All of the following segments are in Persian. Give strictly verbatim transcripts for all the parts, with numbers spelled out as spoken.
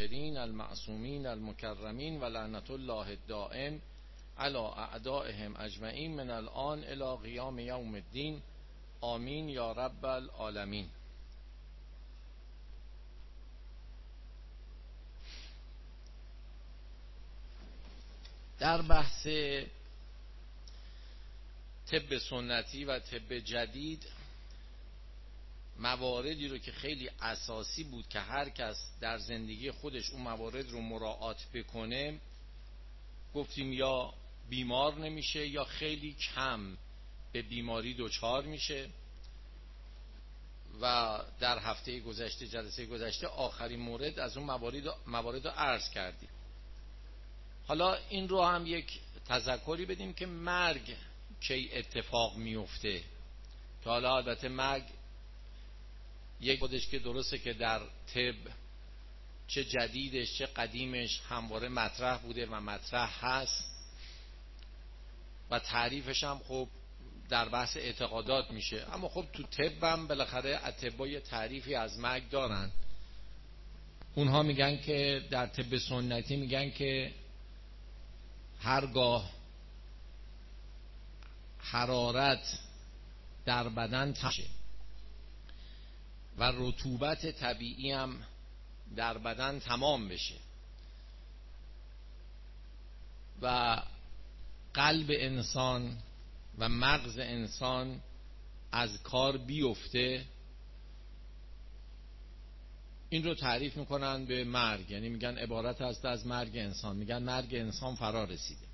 الطاهرین المعصومین المکرمین و لعنت الله الدائم علی اعدائهم اجمعین من الان الی قیام یوم الدین آمین یا رب العالمین. در بحث طب سنتی و طب جدید مواردی رو که خیلی اساسی بود که هر کس در زندگی خودش اون موارد رو مراعات بکنه گفتیم یا بیمار نمیشه یا خیلی کم به بیماری دچار میشه و در هفته گذشته جلسه گذشته آخرین مورد از اون موارد موارد رو عرض کردیم. حالا این رو هم یک تذکری بدیم که مرگ کی اتفاق میفته، که حالا البته مرگ یک خودش که درسته که در طب چه جدیدش چه قدیمش همواره مطرح بوده و مطرح هست و تعریفش هم خب در بحث اعتقادات میشه، اما خب تو طب هم بالاخره اطباء یه تعریفی از مرگ دارن. اونها میگن که در طب سنتی میگن که هرگاه حرارت در بدن تشه و رطوبت طبیعی هم در بدن تمام بشه و قلب انسان و مغز انسان از کار بیفته، این رو تعریف میکنن به مرگ، یعنی میگن عبارت است از مرگ انسان، میگن مرگ انسان فرا رسیده.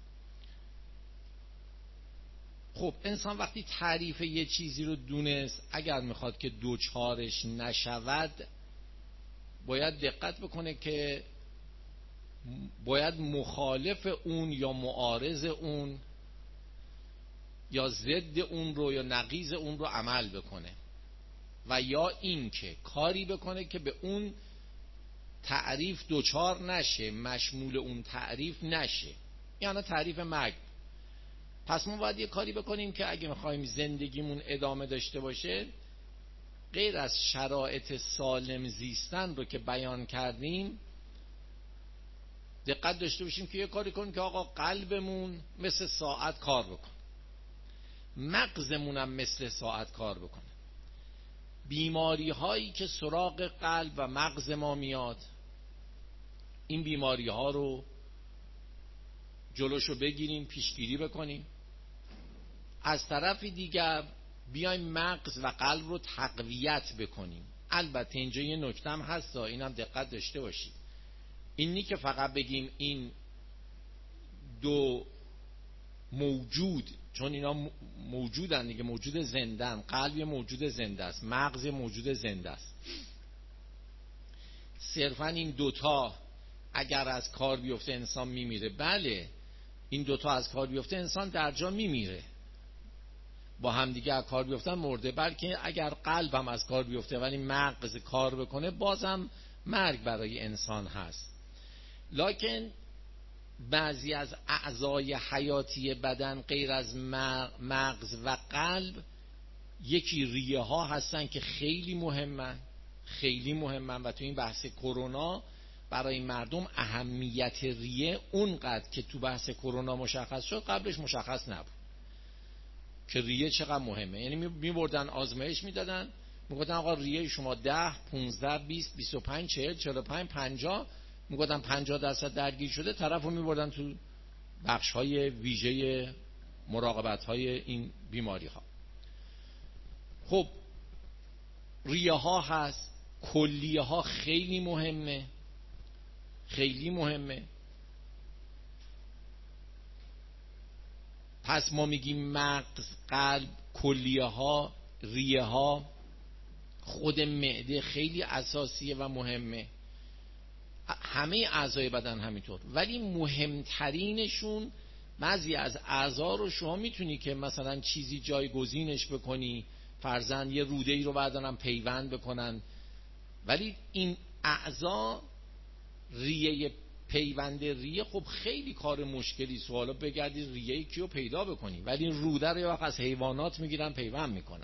خب انسان وقتی تعریف یه چیزی رو دونست، اگر میخواد که دوچارش نشود باید دقت بکنه که باید مخالف اون یا معارض اون یا ضد اون رو یا نقیض اون رو عمل بکنه و یا این که کاری بکنه که به اون تعریف دوچار نشه، مشمول اون تعریف نشه. یعنی تعریف مرگ. پس ما باید یه کاری بکنیم که اگه میخوایم زندگیمون ادامه داشته باشه غیر از شرایط سالم زیستن رو که بیان کردیم دقت داشته باشیم که یه کاری کنیم که آقا قلبمون مثل ساعت کار بکنه، مغزمونم مثل ساعت کار بکنه. بیماری هایی که سراغ قلب و مغز ما میاد این بیماری ها رو جلوشو بگیریم، پیشگیری بکنیم. از طرف دیگر بیایم مغز و قلب رو تقویت بکنیم. البته اینجا یه نکته هم هست، اینم دقت داشته باشید. اینی که فقط بگیم این دو موجود، چون اینا موجودن دیگه، موجود زندن، قلب یه موجود زنده است، مغز یه موجود زنده است، صرفا این دوتا اگر از کار بیفته انسان میمیره. بله این دوتا از کار بیفته انسان در جا میمیره، با هم دیگه از کار بیفتن مرده. بلکه اگر قلب هم از کار بیفته ولی مغز کار بکنه بازم مرگ برای انسان هست. لکن بعضی از اعضای حیاتی بدن غیر از مغز و قلب یکی ریه ها هستن که خیلی مهمن، خیلی مهمن و تو این بحث کرونا برای مردم اهمیت ریه اونقدر که تو بحث کرونا مشخص شد قبلش مشخص نبود که ریه چقدر مهمه. یعنی میبردن آزمایش میدادن، میگفتن آقا ریه شما ده، پونزده، بیست، بیست و پنج، چهل، چهل و پنج، پنجاه، میگفتن پنجاه درصد درگیر شده، طرف رو میبردن تو بخش های ویژه مراقبت های این بیماری ها. خب ریه ها هست، کلیه ها خیلی مهمه، خیلی مهمه. پس ما میگیم مغز، قلب، کلیه ها، ریه ها، خود معده خیلی اساسیه و مهمه، همه اعضای بدن همینطور. ولی مهمترینشون بعضی از اعضا رو شما میتونی که مثلا چیزی جایگزینش بکنی، فرضاً یه روده ای رو بردارن پیوند بکنن، ولی این اعضا ریه پیوند ریه خب خیلی کار مشکلی، سوالا بگردید ریه کیو پیدا بکنی، ولی این روده رو یه وقت از حیوانات میگیرن پیوند میکنن.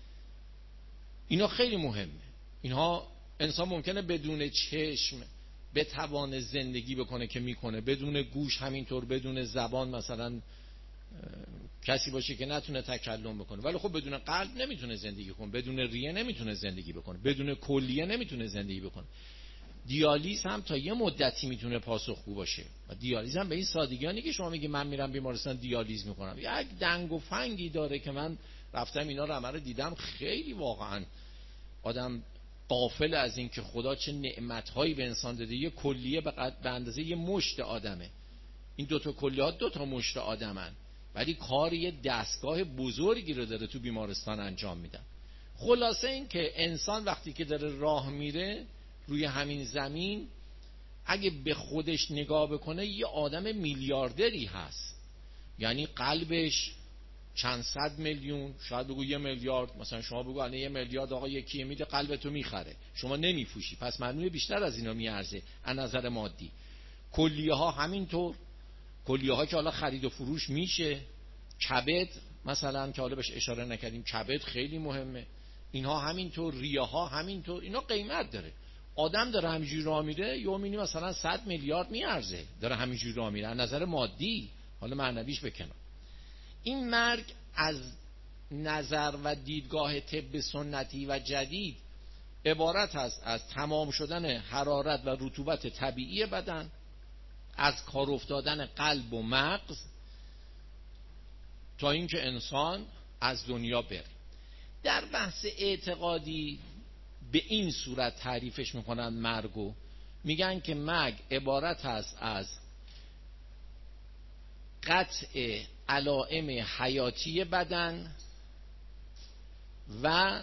اینا خیلی مهمه. اینها انسان ممکنه بدون چشم بتوانه زندگی بکنه که میکنه، بدون گوش همینطور، بدون زبان مثلا کسی باشه که نتونه تکلم بکنه، ولی خب بدون قلب نمیتونه زندگی کنه، بدون ریه نمیتونه زندگی بکنه، بدون کلیه نمیتونه زندگی بکنه. دیالیز هم تا یه مدتی میتونه پاسخگو باشه و دیالیز هم به این سادگی که شما میگی من میرم بیمارستان دیالیز میکنم، یک دنگ و فنگی داره که من رفتم اینا رو همه دیدم، خیلی واقعا آدم غافل از این که خدا چه نعمتهایی به انسان داده. یه کلیه به اندازه یه مشت آدمه، این دوتا کلیات دوتا مشت آدمن، ولی کار یه دستگاه بزرگی رو داره تو بیمارستان انجام میدن. خلاصه این که انسان وقتی که داره راه میره روی همین زمین، اگه به خودش نگاه بکنه یه آدم میلیاردری هست، یعنی قلبش چند صد میلیون، شاید بگو یه میلیارد، مثلا شما بگو الان یه میلیارد آقا یکی میده قلبتو میخره، شما نمیفوشی، پس معنی بیشتر از اینا میارزه از نظر مادی. کلیه ها همینطور، کلیه ها که حالا خرید و فروش میشه، کبد مثلا که حالا بهش اشاره نکردیم، کبد خیلی مهمه، اینها همینطور، ریه ها همینطور، اینا قیمت داره. آدم داره همینجوری راه میره، یه میبینی مثلا صد میلیارد میارزه، داره همینجوری راه میره از نظر مادی، حالا معنویش بکنم. این مرگ از نظر و دیدگاه طب سنتی و جدید عبارت است از تمام شدن حرارت و رطوبت طبیعی بدن، از کار افتادن قلب و مغز، تا اینکه انسان از دنیا بره. در بحث اعتقادی به این صورت تعریفش میکنن مرگو، میگن که مرگ عبارت است از قطع علائم حیاتی بدن و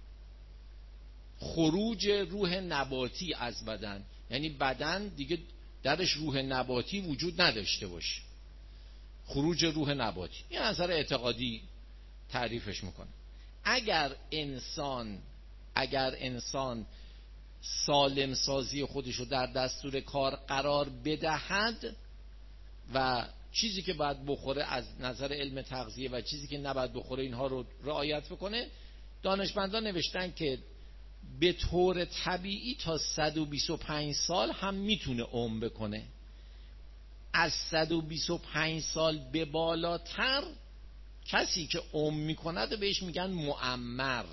خروج روح نباتی از بدن، یعنی بدن دیگه درش روح نباتی وجود نداشته باشه، خروج روح نباتی. این نظر اعتقادی تعریفش میکنه. اگر انسان اگر انسان سالم سازی خودشو در دستور کار قرار بدهد و چیزی که باید بخوره از نظر علم تغذیه و چیزی که نباید بخوره اینها رو رعایت بکنه، دانشمندان نوشتن که به طور طبیعی تا صد و بیست و پنج سال هم میتونه عمر بکنه. از صد و بیست و پنج سال به بالاتر کسی که عمر میکند بهش میگن معمر.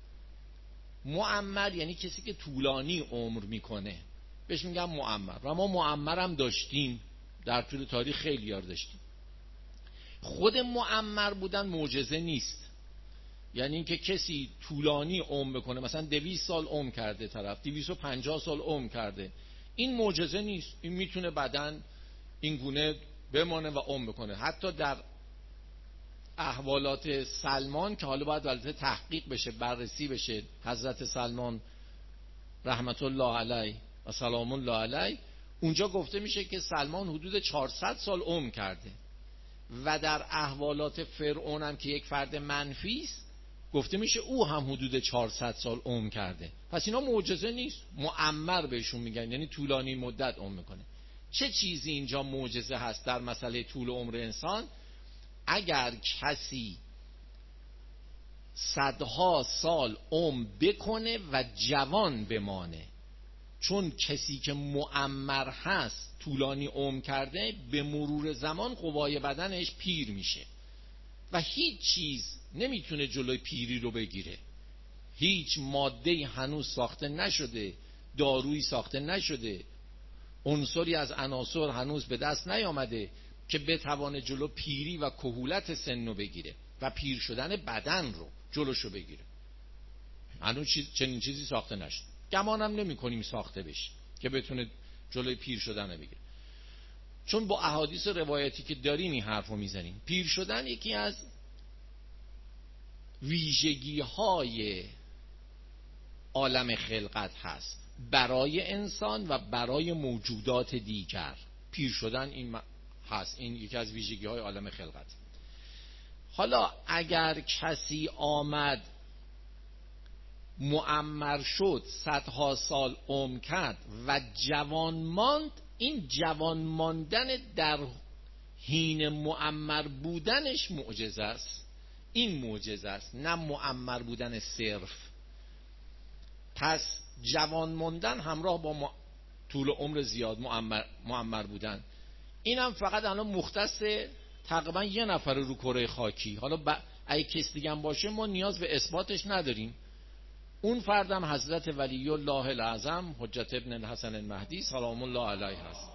معمر یعنی کسی که طولانی عمر میکنه، بهش میگن معمر. و ما معمر هم داشتیم در طول تاریخ، خیلی یار داشتیم. خود معمر بودن معجزه نیست، یعنی اینکه کسی طولانی عمر بکنه، مثلا دویست سال عمر کرده طرف، دویست و پنجاه سال عمر کرده، این معجزه نیست. این میتونه بدن این گونه بمانه و عمر بکنه. حتی در احوالات سلمان که حالا باید البته تحقیق بشه، بررسی بشه، حضرت سلمان رحمت الله علیه و سلام الله علیه، اونجا گفته میشه که سلمان حدود چهارصد سال عمر کرده و در احوالات فرعون هم که یک فرد منفی است گفته میشه او هم حدود چهارصد سال عمر کرده. پس اینا معجزه نیست، معمر بهشون میگن، یعنی طولانی مدت عمر میکنه. چه چیزی اینجا معجزه هست در مسئله طول عمر انسان؟ اگر کسی صدها سال عمر بکنه و جوان بمانه، چون کسی که معمر هست طولانی عمر کرده، به مرور زمان قوای بدنش پیر میشه و هیچ چیز نمیتونه جلوی پیری رو بگیره. هیچ ماده هنوز ساخته نشده، دارویی ساخته نشده، عنصری از عناصر هنوز به دست نیامده که بتوانه جلو پیری و کهولت سن رو بگیره و پیر شدن بدن رو جلوشو بگیره. هنوز چیز چنین چیزی ساخته نشده، گمانم نمی کنیم ساخته بشه که بتونه جلوی پیر شدن رو بگیره، چون با احادیث روایتی که داریم این حرف رو میزنیم. پیر شدن یکی از ویژگی های عالم خلقت هست برای انسان و برای موجودات دیگر. پیر شدن این هست، این یکی از ویژگی های عالم خلقت. حالا اگر کسی آمد معمر شد، صدها سال عمر کرد و جوان ماند، این جوان ماندن در حین معمر بودنش معجزه است. این معجزه است، نه معمر بودن صرف. پس جوان ماندن همراه با طول عمر زیاد، معمر, معمر بودن. اینم فقط الان مختص تقریبا یه نفر رو کره خاکی. حالا ب... اگه کس دیگه هم باشه ما نیاز به اثباتش نداریم. اون فردم حضرت ولی الله الاعظم حجت ابن الحسن المهدی سلام الله علیه هست.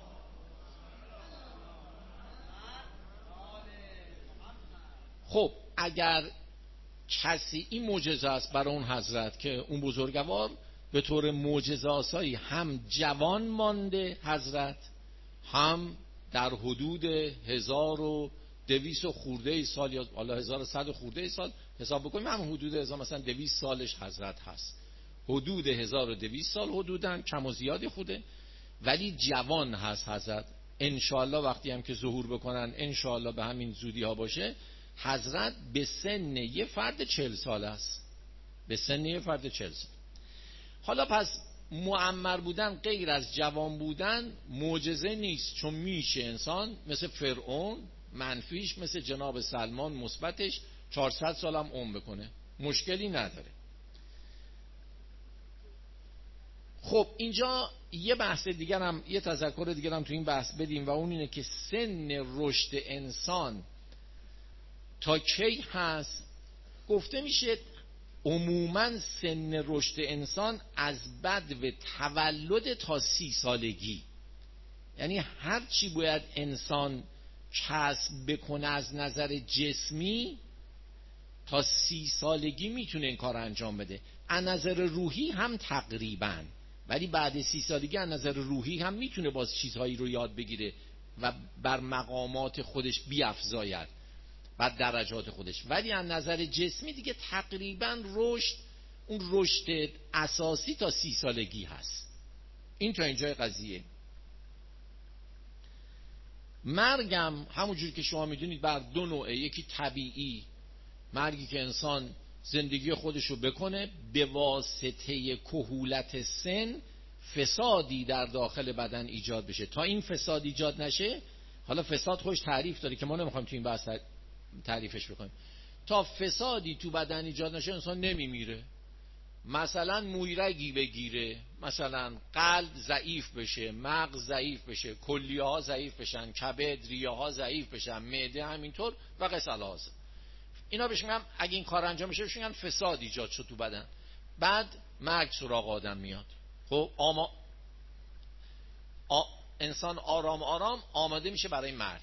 خب اگر کسی این معجزه است برای اون حضرت که اون بزرگوار به طور معجزه‌آسایی هم جوان مانده حضرت، هم در حدود هزار و دویست و خورده سال یا حالا هزار و صد و خورده سال حساب بکنیم، هم حدود هزار مثلا دویست سالش حضرت هست، حدود هزار و دویست سال حدوداً، کم و زیادی خوده، ولی جوان هست حضرت. انشاءالله وقتی هم که ظهور بکنن انشاءالله به همین زودی ها باشه، حضرت به سن یه فرد چهل سال است، به سن یه فرد چهل سال. حالا پس معمر بودن غیر از جوان بودن معجزه نیست، چون میشه انسان مثل فرعون منفیش، مثل جناب سلمان مثبتش چهارصد سال هم عمر بکنه، مشکلی نداره. خب اینجا یه بحث دیگر هم، یه تذکر دیگر هم تو این بحث بدیم و اون اینه که سن رشد انسان تا کی هست. گفته میشه عموما سن رشد انسان از بدو تولد تا سی سالگی، یعنی هر چی باید انسان کسب بکنه از نظر جسمی تا سی سالگی میتونه این کار انجام بده. از نظر روحی هم تقریبا، ولی بعد سی سالگی از نظر روحی هم میتونه باز چیزهایی رو یاد بگیره و بر مقامات خودش بیفزاید، بعد درجات خودش. ولی از نظر جسمی دیگه تقریبا رشد، اون رشد اساسی تا سی سالگی هست. این تا اینجای قضیه. مرگم همونجور که شما میدونید بر دو نوعه، یکی طبیعی، مرگی که انسان زندگی خودشو بکنه به واسطه کهولت سن فسادی در داخل بدن ایجاد بشه. تا این فساد ایجاد نشه، حالا فساد خوش تعریف داره که ما نمیخوایم تو این بحث تعریفش بکنیم، تا فسادی تو بدن ایجاد نشه انسان نمیمیره. مثلا مویرگی بگیره، مثلا قلب ضعیف بشه، مغز ضعیف بشه، کلیه ها ضعیف بشن، کبد، ریه ها ضعیف بشن، معده همینطور و قص الهاز. اینا بهش میگم اگه این کار انجام بشه بهش میگن فساد ایجاد شد تو بدن. بعد مرگ سراغ آدم میاد. خب آما آ... انسان آرام آرام آماده میشه برای مرگ.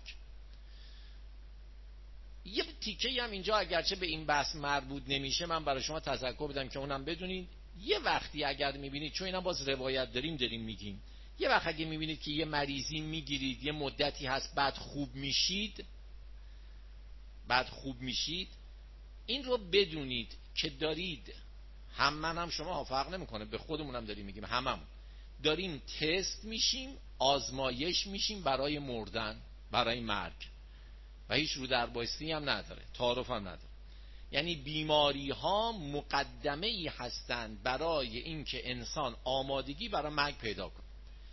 یه تیکه هم اینجا اگرچه به این بحث مربوط نمیشه من برای شما تذکر بدم که اونم بدونید. یه وقتی اگر میبینید، چون اینا باز روایت داریم داریم میگیم، یه وقت اگه میبینید که یه مریضی میگیرید یه مدتی هست بعد خوب میشید، بعد خوب میشید، این رو بدونید که دارید، هم من هم شما فرق نمیکنه، به خودمونم داریم میگیم، هممون داریم تست میشیم، آزمایش میشیم برای مردن، برای مرگ، و هیچ رو در بایستی هم نداره، تعارف هم نداره. یعنی بیماری ها مقدمه ای هستند برای اینکه انسان آمادگی برای مرگ پیدا کنه.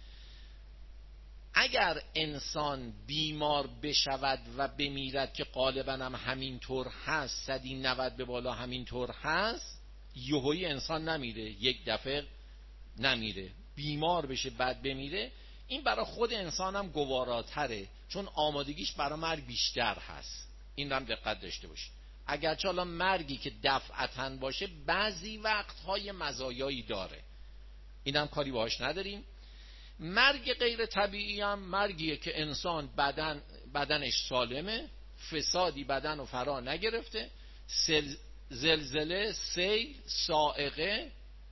اگر انسان بیمار بشود و بمیرد که غالبا هم همینطور هست، صدی نود به بالا همینطور هست، یهویی انسان نمیره، یک دفعه نمیره، بیمار بشه بعد بمیره، این برای خود انسان هم گواراتره، چون آمادگیش برای مرگ بیشتر هست. این هم دقت داشته باشید. اگرچه حالا مرگی که دفعتاً باشه بعضی وقتهای مزایایی داره، این هم کاری باهاش نداریم. مرگ غیر طبیعی هم مرگیه که انسان بدن بدنش سالمه، فسادی بدن رو فرا نگرفته، زلزله، سیل، صاعقه،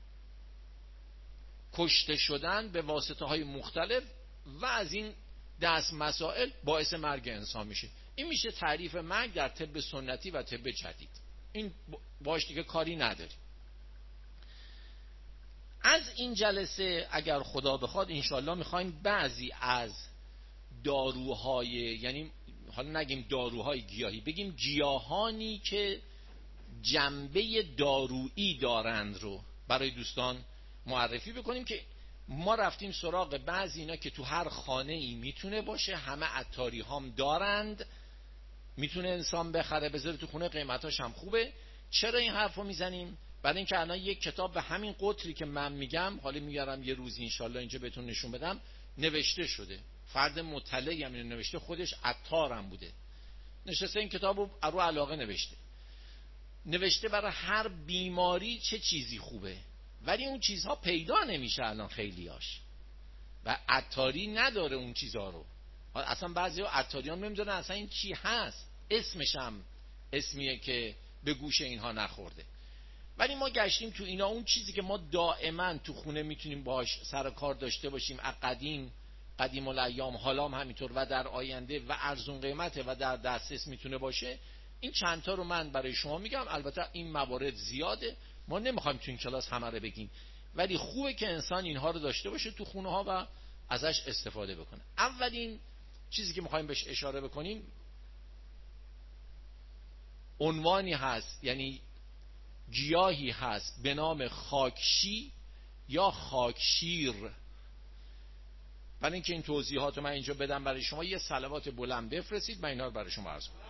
کشته شدن به واسطه های مختلف و از این دست مسائل باعث مرگ انسان میشه. این میشه تعریف مرگ در طب سنتی و طب جدید. این باش دیگه کاری نداری. از این جلسه اگر خدا بخواد انشالله میخوایم بعضی از داروهای، یعنی حالا نگیم داروهای گیاهی، بگیم گیاهانی که جنبه دارویی دارند رو برای دوستان معرفی بکنیم، که ما رفتیم سراغ بعضی اینا که تو هر خانه ای میتونه باشه، همه عطاری هم دارند، میتونه انسان بخره بذاره تو خونه، قیمتاش هم خوبه. چرا این حرف رو میزنیم؟ برای اینکه الان یک کتاب به همین قطری که من میگم، حالا میارم یه روزی انشالله اینجا بهتون نشون بدم، نوشته شده. فرد مطلعی هم نوشته، خودش عطار هم بوده، نشسته این کتابو رو علاقه نوشته نوشته برای هر بیماری چه چیزی خوبه. ولی اون چیزها پیدا نمیشه الان خیلیاش، و عطاری نداره اون چیزها رو. اصلا بعضی ها عطاریان نمیدونن اصلا این چی هست، اسمش هم اسمیه که به گوش اینها نخورده. ولی ما گشتیم تو اینا، اون چیزی که ما دائما تو خونه میتونیم باهاش سر کار داشته باشیم، قدیم قدیم الایام، حالا هم همینطور و در آینده، و ارزون قیمته و در دسترس میتونه باشه. این چند تا رو من برای شما میگم. البته این موارد زیاده، ما نمیخوایم تو این کلاس همه رو بگیم، ولی خوبه که انسان اینها رو داشته باشه تو خونه ها و ازش استفاده بکنه. اولین چیزی که میخوایم بهش اشاره بکنیم عنوانی هست، یعنی گیاهی هست به نام خاکشی یا خاکشیر. برای اینکه این توضیحات رو من اینجا بدم برای شما، یه صلوات بلند بفرستید، من اینا رو برای شما عرض کنم.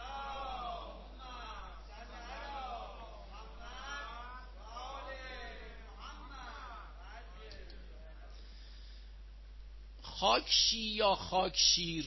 خاکشی یا خاکشیر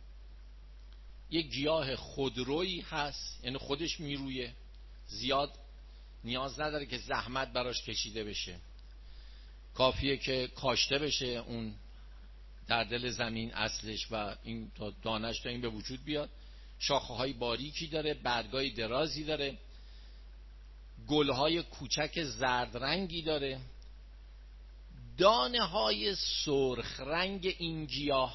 یک گیاه خودرویی هست، یعنی خودش میرویه، زیاد نیاز نداره که زحمت براش کشیده بشه، کافیه که کاشته بشه اون در دل زمین اصلش و این دانش تا این به وجود بیاد. شاخه های باریکی داره، برگای درازی داره، گل های کوچک زرد رنگی داره. دانه های سرخ رنگ این گیاه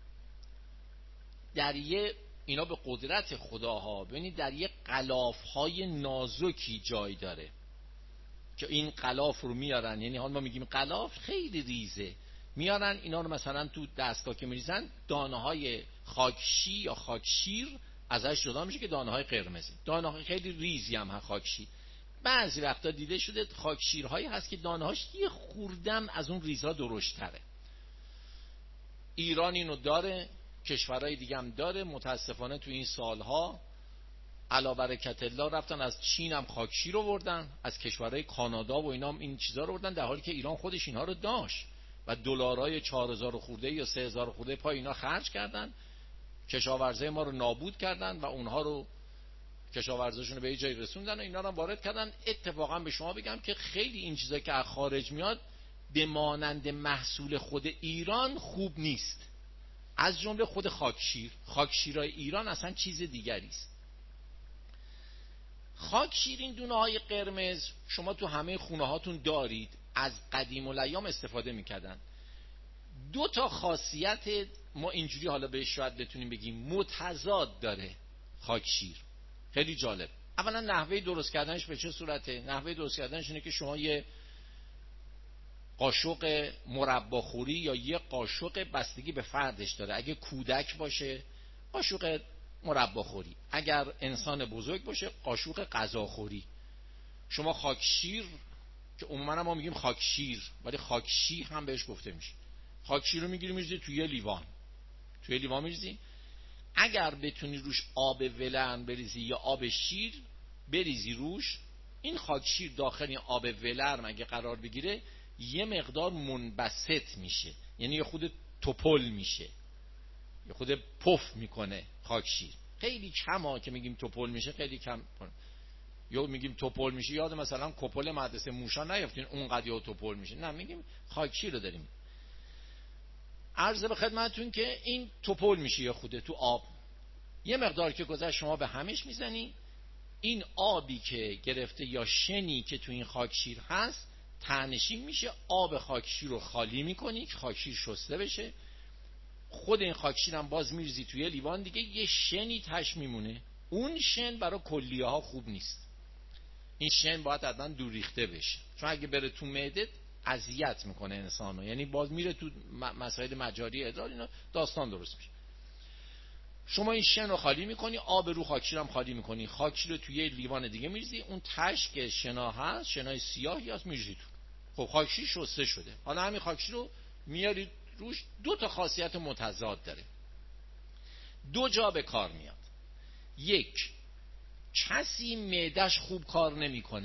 در یه، اینا به قدرت خداها، ببینید در یه غلاف های نازکی جای داره که این غلاف رو میارن، یعنی حالا ما میگیم غلاف خیلی ریزه، میارن اینا رو مثلا تو دستگاه که میریزن، دانه های خاکشی یا خاکشیر ازش جدا میشه که دانه های قرمزی. دانه های خیلی ریزی هم هست خاکشیر. بعضی وقتا دیده شده خاکشیرهایی هست که دانه هاش یه خوردم از اون ریزها درشت تره. ایران اینو داره، کشورهای دیگه هم داره. متاسفانه تو این سالها علا برکت الله رفتن از چین هم خاکشیر رو بردن، از کشورهای کانادا و اینا هم این چیزا رو بردن، در حالی که ایران خودش اینها رو داشت و دلارای چهار هزار خورده یا سه هزار خورده پای اینا خرج کردن، کشاورزای ما رو نابود کردن و اونها رو کشاورزاشون رو به جای رسوندن و اینا رو وارد کردن. اتفاقا به شما بگم که خیلی این چیزا که از خارج میاد به مانند محصول خود ایران خوب نیست، از جمله خود خاکشیر. خاکشیرای ایران اصلا چیز دیگری است. خاکشیر، این دونه های قرمز شما تو همه خونه هاتون دارید، از قدیم الایام استفاده میکردن. دو تا خاصیت ما اینجوری حالا بهش شاید بتونیم بگیم متضاد داره خاکشیر، خیلی جالب. اولا نحوه درست کردنش به چه صورته؟ نحوه درست کردنش اینه که شما یه قاشق مرباخوری یا یه قاشق، بستگی به فردش داره، اگه کودک باشه قاشق مرباخوری، اگر انسان بزرگ باشه قاشق غذاخوری. شما خاکشیر که عموما ما میگیم خاکشیر ولی خاکشی هم بهش گفته میشه، خاکشیر رو میگیری میریزی توی یه لیوان، توی لیوان میریزی. اگر بتونی روش آب ولرم بریزی یا آب شیر بریزی روش، این خاکشیر داخل این آب ولرم اگه قرار بگیره یه مقدار منبسط میشه، یعنی یه خود توپل میشه، یه خود پف میکنه خاکشیر. خیلی کما که میگیم توپل میشه، خیلی کم. یا میگیم توپل میشه، یاد مثلا کپل مدرسه موشا نیافتین اونقدر یا توپل میشه، نه میگیم خاکشیر رو داریم. عرض به خدمتتون که این توپل میشه یا خوده تو آب، یه مقدار که گذشت شما به همش میزنی، این آبی که گرفته یا شنی که تو این خاکشیر هست تنشین میشه، آب خاکشیر رو خالی میکنی که خاکشیر شسته بشه. خود این خاکشیر هم باز میریزی توی لیوان دیگه، یه شنی تش میمونه. اون شن برای کلیه ها خوب نیست، این شن باید حتما دور ریخته بشه، چون اگه بره تو معده اذیت میکنه انسانو، یعنی باز میره تو مسائل مجاری ادرار، اینا داستان درست میشه. شما این شن رو خالی میکنی، آب رو خاکشیر هم خالی میکنی، خاکشیر رو توی لیوان دیگه میریزی، اون تش که شنا هست، شنای سیاهی هست، میریزی تو. خب خاکشیر شسته شده. حالا همین خاکشیر رو میاری روش. دو تا خاصیت متضاد داره، دو جا به کار میاد. یک، کسی معدش خوب کار نمیکنه،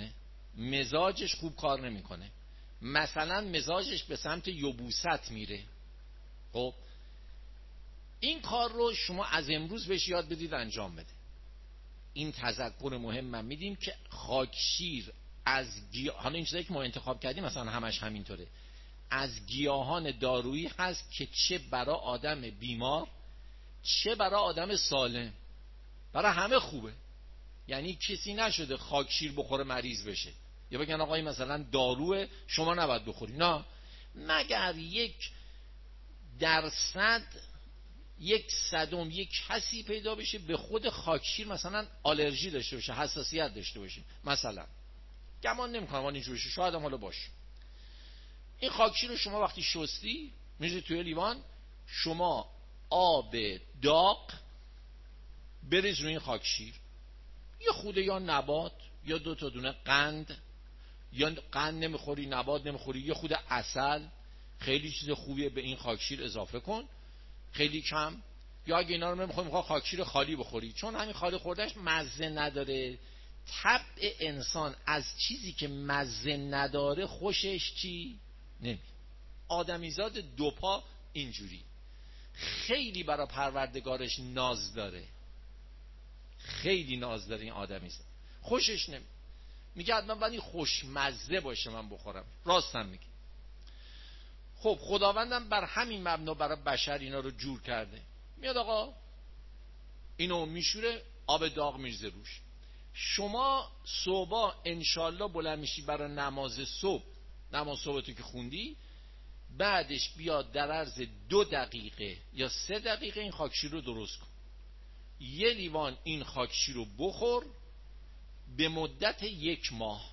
مزاجش خوب کار نمیکنه، مثلا مزاجش به سمت یبوست میره. خب این کار رو شما از امروز بهش یاد بدید انجام بده. این تذکر مهم من میدیم که خاکشیر از گیاه، حالا این چیزایی که ما انتخاب کردیم مثلا همش همینطوره، از گیاهان دارویی هست که چه برای آدم بیمار چه برای آدم سالم، برای همه خوبه. یعنی کسی نشده خاکشیر بخوره مریض بشه یا بگن آقای مثلا داروه شما نباید بخوری، نه، مگر یک درصد یک صدم یک کسی پیدا بشه به خود خاکشیر مثلا آلرژی داشته باشه، حساسیت داشته باشه، مثلا گمان نمی‌کنم اون اینجوری باشه، شاید هم حالا باشه. این خاکشیر رو شما وقتی شستی میذاری توی لیوان، شما آب داغ بریز روی این خاکشیر، یه خوده یا نبات یا دو تا دونه قند، یا قند نمیخوری نبات نمیخوری یه خوده عسل، خیلی چیز خوبیه، به این خاکشیر اضافه کن، خیلی کم. یا اگه اینا رو نمیخوای میخوای خاکشیر خالی بخوری، چون همین خالی خوردهش مزه نداره. طبع انسان از چیزی که مزه نداره خوشش چی نمی. آدمیزاد دوپا اینجوری خیلی برای پروردگارش ناز داره، خیلی ناز داره این آدمیزاد، خوشش نمی، میگه حتما باید این خوشمزه باشه من بخورم. راستم میگه. خب خداوندم بر همین مبنا برای بشر اینا رو جور کرده. میاد آقا اینو میشوره، آب داغ میریزه روش. شما صبح انشالله بلند میشی برای نماز صبح، نماز صبح تو که خوندی، بعدش بیاد در عرض دو دقیقه یا سه دقیقه این خاکشیر رو درست کن، یه لیوان این خاکشیر رو بخور به مدت یک ماه،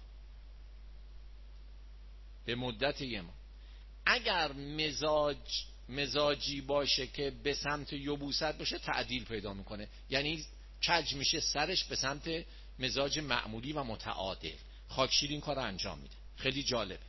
به مدت یک ماه. اگر مزاج مزاجی باشه که به سمت یبوست باشه تعدیل پیدا میکنه، یعنی کج میشه سرش به سمت مزاج معمولی و متعادل. خاکشیر این کار رو انجام میده، خیلی جالبه.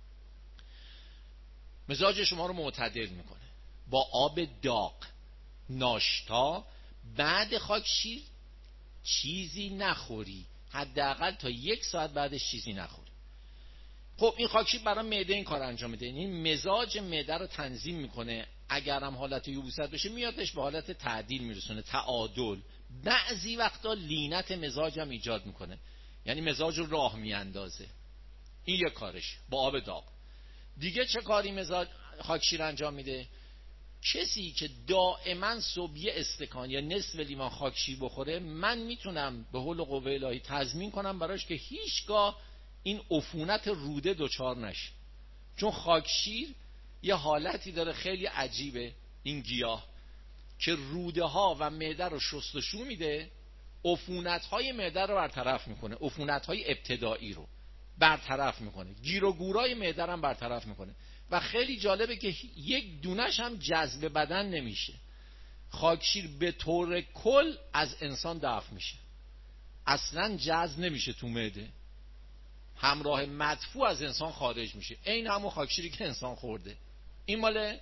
مزاج شما رو معتدل میکنه. با آب داغ ناشتا بعد خاکشیر چیزی نخوری، حداقل تا یک ساعت بعدش چیزی نخوری. خب این خاکشیر برای معده این کار انجام میده، یعنی مزاج معده رو تنظیم میکنه. اگر هم حالت یبوست بشه میادش به حالت تعدیل میرسونه، تعادل. بعضی وقتا لینت مزاج هم ایجاد میکنه، یعنی مزاج رو راه میاندازه. این یک کارش با آب داغ. دیگه چه کاری مزاج خاکشیر انجام میده؟ کسی که دائما صبح یه استکان یا نصف لیوان خاکشیر بخوره، من میتونم به حول و قوه الهی تضمین کنم براش که هیچگاه این عفونت روده دچار نشه. چون خاکشیر یه حالتی داره خیلی عجیبه، این گیاه، که روده ها و معده رو شستشو میده، عفونت های معده رو برطرف میکنه، عفونت های ابتدایی رو برطرف میکنه، گیر و گورای معده رو هم برطرف میکنه. و خیلی جالبه که یک دونش هم جذب بدن نمیشه. خاکشیر به طور کل از انسان دفع میشه، اصلا جذب نمیشه تو معده، همراه مدفوع از انسان خارج میشه، این همون خاکشیری که انسان خورده. این مال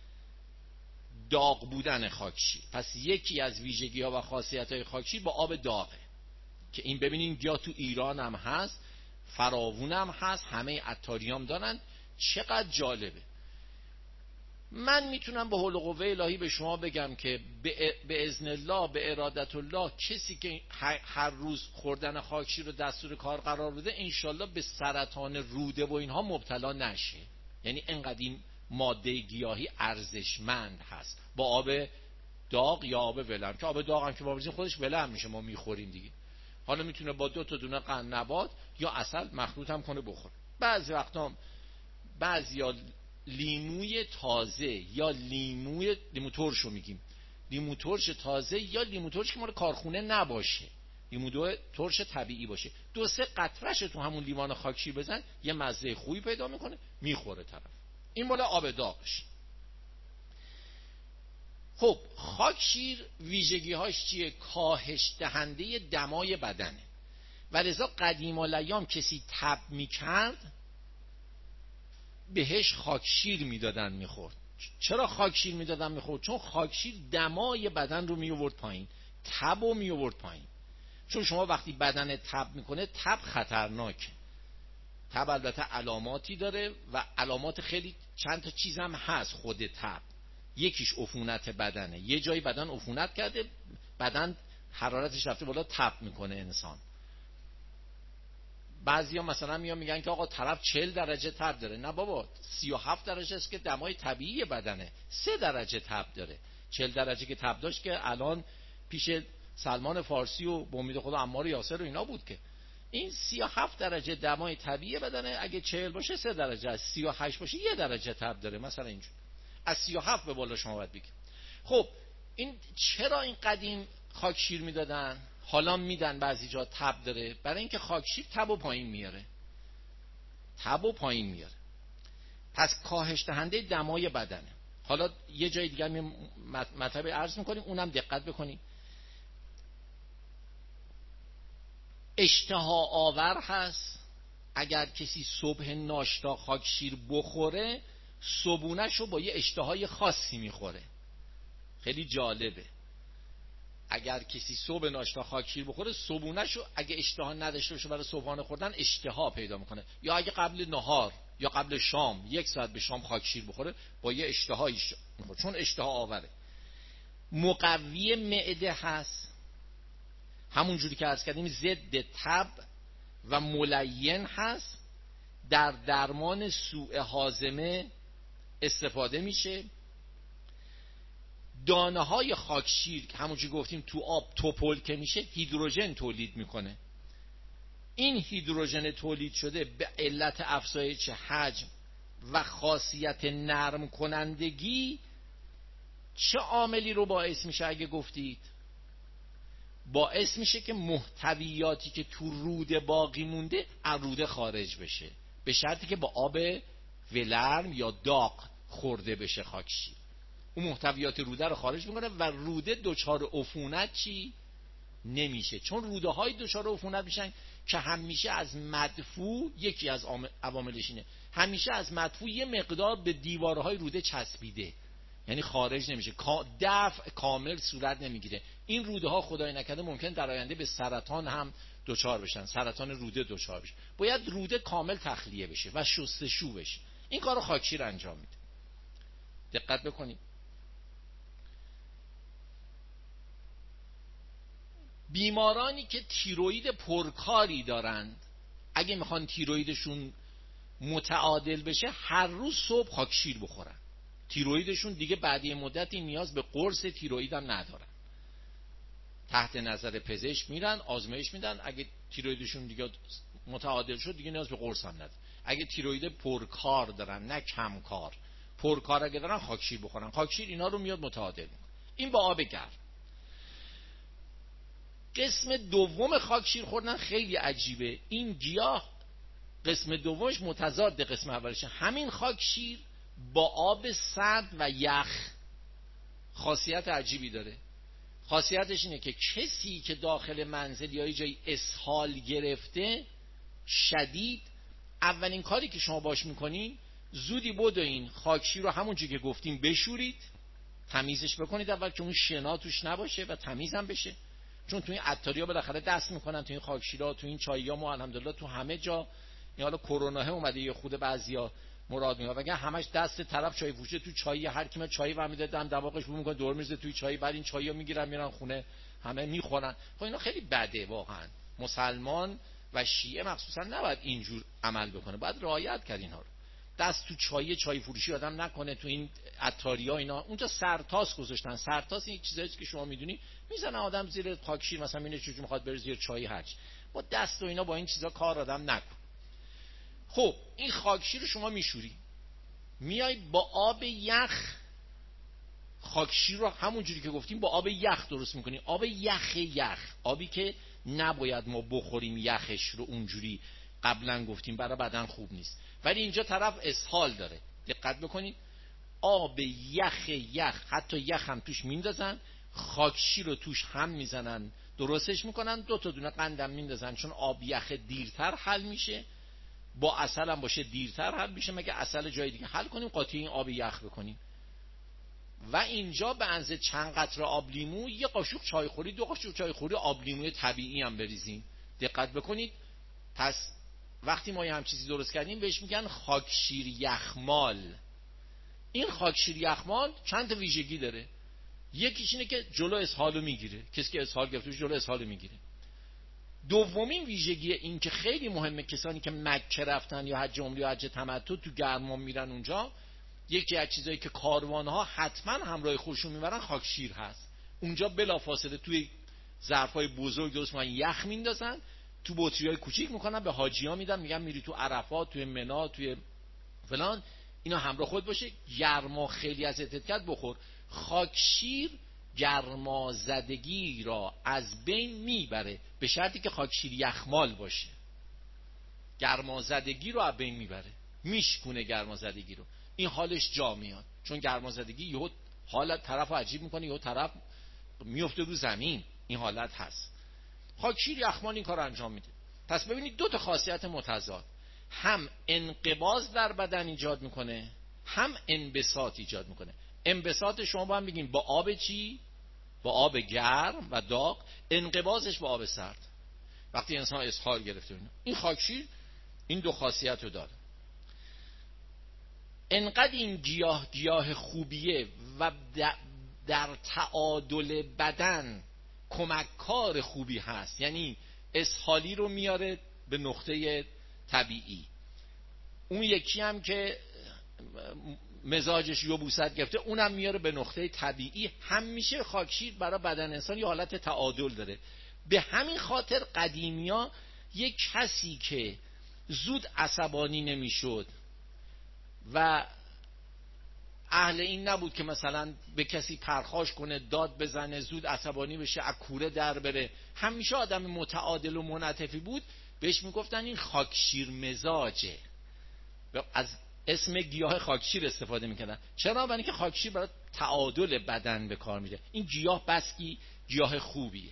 داغ بودن خاکشیر. پس یکی از ویژگی ها و خاصیت های خاکشیر با آب داغه، که این ببینین یا تو ایران هم هست، فراوون هم هست، همه عطاریام دارن. چقدر جالبه. من میتونم به حول و قوه الهی به شما بگم که به اذن الله، به ارادت الله، کسی که هر روز خوردن خاکشیر رو دستور کار قرار بده انشالله به سرطان روده و اینها مبتلا نشه. یعنی انقدر این ماده گیاهی ارزشمند هست. با آب داغ یا آب ولرم، که آب داغ هم که ما بریزیم خودش ولرم میشه، ما میخوریم دیگه. حالا میتونه با دو تا دونه قند نبات یا عسل مخلوط هم کنه بخوره. بعضی وقتا بعضیا لیموی تازه یا لیموی لیمو ترشو میگیم، لیمو ترش تازه یا لیمو ترش که مال کارخونه نباشه، لیمو ترش طبیعی باشه، دو سه قطره‌اش تو همون لیوان خاکشیر بزن، یه مزه خوبی پیدا میکنه، میخوره طرف. این مال آب داغش. خب خاکشیر ویژگی‌هاش چیه؟ کاهش دهنده دمای بدنه. ولذا قدیم الایام کسی تب میکرد بهش خاکشیر میدادن میخورد. چرا خاکشیر میدادن میخورد؟ چون خاکشیر دمای بدن رو میآورد پایین، تب رو میآورد پایین. چون شما وقتی بدن تب میکنه، تب خطرناکه. تب البته علاماتی داره و علامات خیلی چند تا چیز هم هست. خود تب یکیش عفونت بدنه، یه جایی بدن عفونت کرده، بدن حرارتش رفته بالا، تب میکنه انسان. بعضیا مثلا میان میگن که آقا طرف چهل درجه تب داره. نه بابا، سی و هفت درجه است که دمای طبیعی بدنه، سه درجه تب داره. چهل درجه که تب داشت که الان پیش سلمان فارسی و به امید خدا عمار یاسر و اینا بود. که این سی و هفت درجه دمای طبیعی بدنه، اگه چهل باشه سه درجه است، سی و هشت باشه یه درجه تب داره مثلا. اینجور از سی و هفت به بالا شما باید بگید. خب این چرا این قدیم خاکشیر میدادن، حالا میدن بعضی جا تب داره؟ برای اینکه خاکشیر تب و پایین میاره، تب و پایین میاره. پس کاهش دهنده دمای بدنه. حالا یه جای دیگه می مطلب عرض میکنیم، اونم دقت بکنیم. اشتها آور هست. اگر کسی صبح ناشتا خاکشیر بخوره، صبونه‌شو با یه اشتهای خاصی میخوره. خیلی جالبه. اگر کسی صبح ناشتا خاکشیر بخوره، صبونه‌شو اگه اشتها نداشته باشه برای صبحانه خوردن، اشتها پیدا میکنه. یا اگه قبل نهار یا قبل شام یک ساعت به شام خاکشیر بخوره، با یه اشتهایی میخوره، چون اشتها آوره. مقوی معده هست، همون جوری که عرض کردیم ضد تب و ملین هست. در درمان سوء هاضمه استفاده میشه. دانه های خاکشیر که همونجوری گفتیم تو آب توپل که میشه، هیدروژن تولید میکنه. این هیدروژن تولید شده به علت افزایش حجم و خاصیت نرم کنندگی چه عاملی رو باعث میشه؟ اگه گفتید باعث میشه که محتویاتی که تو روده باقی مونده از روده خارج بشه، به شرطی که با آب ولرم یا داغ خورده بشه خاکشیر. اون محتویات روده رو خارج میکنه و روده دچار عفونت چی نمیشه. چون روده های دچار عفونت میشن که همیشه از مدفوع، یکی از عواملش اینه، همیشه از مدفوع یه مقدار به دیوارهای روده چسبیده، یعنی خارج نمیشه، دفع کامل صورت نمیگیره. این روده ها خدای نکرده ممکن در آینده به سرطان هم دچار بشن، سرطان روده دچار بشه. باید روده کامل تخلیه بشه و شستشو بشه. این کارو خاکشیر انجام میده. دقت بکنید. بیمارانی که تیروئید پرکاری دارند، اگه میخوان تیروئیدشون متعادل بشه، هر روز صبح خاکشیر بخورن. تیروئیدشون دیگه بعد مدتی نیاز به قرص تیروئید هم ندارن. تحت نظر پزشک میرن، آزمایش میدن، اگه تیروئیدشون دیگه متعادل شد دیگه نیاز به قرص هم ندارن. اگه تیروئید پرکار دارن، نه کم کار، پرکار اگه دارن، خاکشیر بخورن. خاکشیر اینا رو میاد متعادل میکنه. این با آب گرم. قسم دوم خاکشیر خوردن خیلی عجیبه. این گیاه قسم دومش متضاد قسم اولشه. همین خاکشیر با آب سرد و یخ خاصیت عجیبی داره. خاصیتش اینه که کسی که داخل منزل یا جایی اسهال گرفته شدید، اولین کاری که شما باش میکنین، زودی بدوین خاکشیر رو همونجوری که گفتیم بشورید، تمیزش بکنید اول که اون شنا توش نباشه و تمیزم بشه. چون تو این عطاریا بالاخره دست میکنن تو این خاکشیرها، تو این چاییا، ما الحمدلله تو همه جا، این حالا کرونا اومده یه خود بعضیا مراد میاد بگن همش دست طرف چای فروشه تو چای، هر کی چای و میده دم دماغش بو میکنه دور میزه توی چای، بعد این چایو میگیرن میرن خونه همه میخورن. خب اینا خیلی بده واقعا. مسلمان و شیعه مخصوصا نباید اینجور عمل بکنه، باید رعایت کرد اینها رو. دست تو چای چای فروشی آدم نکنه، تو این عطاریا اینا. اونجا سرتاس گذاشتن. سرتاس این چیزایی که شما میدونی میزنه آدم زیر خاکشیر، مثلا اینه چجوری میخواد بره زیر چای هرچ. با دست و اینا با این چیزا کار آدم نکن. خب این خاکشیر رو شما میشوری، میای با آب یخ خاکشیر رو همونجوری که گفتیم با آب یخ درست میکنی. آب یخ یخ، آبی که نباید ما بخوریم یخش رو اونجوری، قبلا گفتیم برای بدن خوب نیست. ولی اینجا طرف اسهال داره، دقت بکنید. آب یخ یخ، حتی یخ هم توش میندازن، خاکشیر رو توش هم میزنن، درستش میکنن، دو تا دونه قندم میندازن، چون آب یخ دیرتر حل میشه، با عسل هم باشه دیرتر حل میشه، مگه عسل جای دیگه حل کنیم، قاطی این آب یخ بکنیم. و اینجا به اندازه چند قطره آب لیمو، یه قاشق چای خوری، دو قاشق چای خوری آب لیمو طبیعی هم بریزین. دقت بکنید. پس وقتی ما یه هم چیزی درست کردیم بهش میگن خاکشیر یخمال. این خاکشیر یخمال چند تا ویژگی داره. یکیش اینه که جلو اسهالو میگیره، کسی که اسهال گرفته جلو اسهالو میگیره. دومین ویژگی این که خیلی مهمه، کسانی که مکه رفتن یا حج عمره یا حج تمتع تو گرما میرن اونجا، یکی از چیزایی که کاروانها حتما همراه خودشون میبرن خاکشیر هست. اونجا بلافاصله توی ظرفای بزرگ درست میکنن، یخ میندازن تو بطریای کوچیک میکنن، به حاجی‌ها میدن، میگن میری تو عرفات، توی منی، توی فلان، اینا همراه خود باشه، گرما خیلی ازت کرد بخور. خاکشیر گرمازدگی را از بین میبره، به شرطی که خاکشیر یخمال باشه. گرمازدگی رو از بین میبره، میشکونه گرمازدگی رو. این حالش جا میاد، چون گرمازدگی یهو حالت طرف رو عجیب میکنه، یهو طرف میفته رو زمین. این حالت هست. خاکشیر یخمال این کار انجام میده. پس ببینید دو تا خاصیت متضاد، هم انقباض در بدن ایجاد میکنه، هم انبساط ایجاد میکنه. انبساط شما با هم بگیم با آب چی؟ با آب گرم و داغ. انقباضش با آب سرد، وقتی انسان اسهال گرفته. این خاکشیر این دو خاصیت رو داره. انقدر این گیاه گیاه خوبیه و در تعادل بدن کمککار خوبی هست، یعنی اسهالی رو میاره به نقطه طبیعی. اون یکی هم که مزاجش یبوست گرفته اونم میاره به نقطه طبیعی. همیشه خاکشیر برای بدن انسان یه حالت تعادل داره. به همین خاطر قدیمیا یک کسی که زود عصبانی نمیشد و اهل این نبود که مثلا به کسی پرخاش کنه، داد بزنه، زود عصبانی بشه، از کوره در بره، همیشه آدم متعادل و منعطفی بود، بهش میگفتن این خاکشیر مزاجه. از اسم گیاه خاکشیر استفاده میکردن. چرا؟ برای اینکه خاکشیر برای تعادل بدن به کار میره. این گیاه بسکی گیاه خوبیه.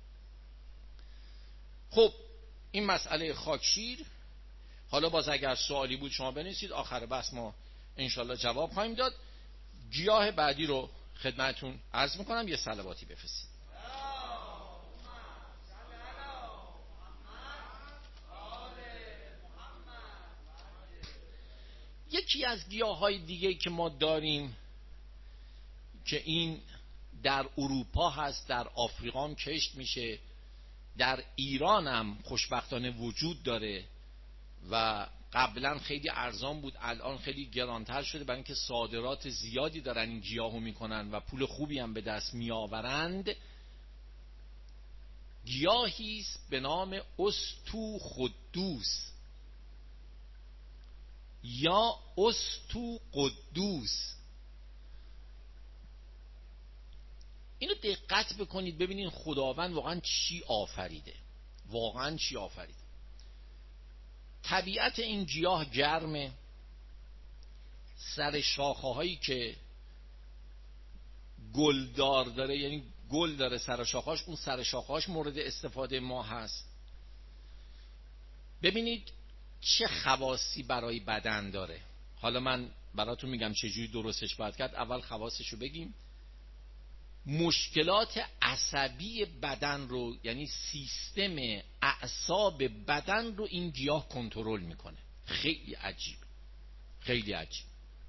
خب این مسئله خاکشیر. حالا باز اگر سوالی بود شما بنویسید، آخر بحث ما انشالله جواب خواهیم داد. گیاه بعدی رو خدمتون عرض میکنم، یه صلواتی بفرستید. یکی از گیاهای دیگه که ما داریم که این در اروپا هست، در آفریقا هم کشت میشه، در ایران هم خوشبختانه وجود داره و قبلا خیلی ارزان بود، الان خیلی گرانتر شده، برای اینکه صادرات زیادی دارن این گیاهو میکنن و پول خوبی هم به دست میآورند. گیاهی است به نام استوخدوس یا استوقدوس. اینو دقت بکنید ببینید خداوند واقعا چی آفریده، واقعا چی آفریده. طبیعت این گیاه گرمه، سر شاخه هایی که گلدار داره، یعنی گل داره سر شاخهاش، اون سر شاخهاش مورد استفاده ما هست. ببینید چه خواصی برای بدن داره. حالا من براتون میگم چجوری درستش باید کرد. اول خواصشو بگیم. مشکلات عصبی بدن رو، یعنی سیستم اعصاب بدن رو این گیاه کنترل میکنه. خیلی عجیب، خیلی عجیب.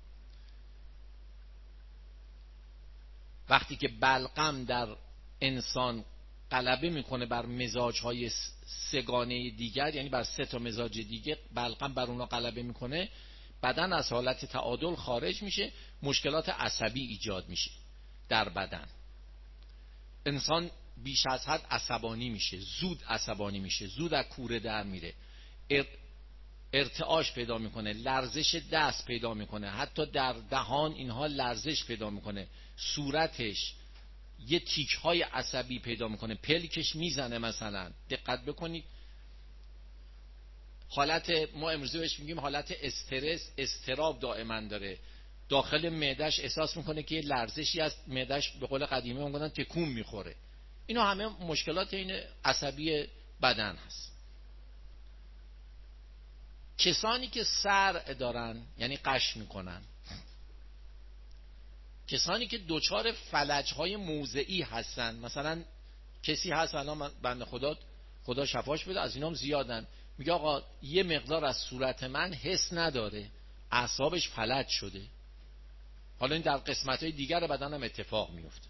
وقتی که بلغم در انسان غلبه میکنه بر مزاجهای سگانه دیگر، یعنی بر سه تا مزاج دیگه، بلغم بر اونا غلبه میکنه، بدن از حالت تعادل خارج میشه، مشکلات عصبی ایجاد میشه در بدن. انسان بیش از حد عصبانی میشه، زود عصبانی میشه، زود از کوره در میره، ارتعاش پیدا میکنه، لرزش دست پیدا میکنه، حتی در دهان اینها لرزش پیدا میکنه، صورتش یه تیک های عصبی پیدا میکنه، پلکش میزنه مثلا. دقت بکنید حالت، ما امروزه بهش میگیم حالت استرس، استراب دائما داره. داخل معدهش احساس میکنه که یه لرزشی از معدهش به قول قدیمی میگن تکون میخوره. اینا همه مشکلات این عصبی بدن هست. کسانی که صرع دارن یعنی قش میکنن، کسانی که دوچار فلجهای موضعی هستن، مثلا کسی هست الان بنده خدا خدا شفاش بده، از اینام زیادن، میگه آقا یه مقدار از صورت من حس نداره، اعصابش فلج شده. حالا این در قسمت‌های دیگر بدن هم اتفاق میفته.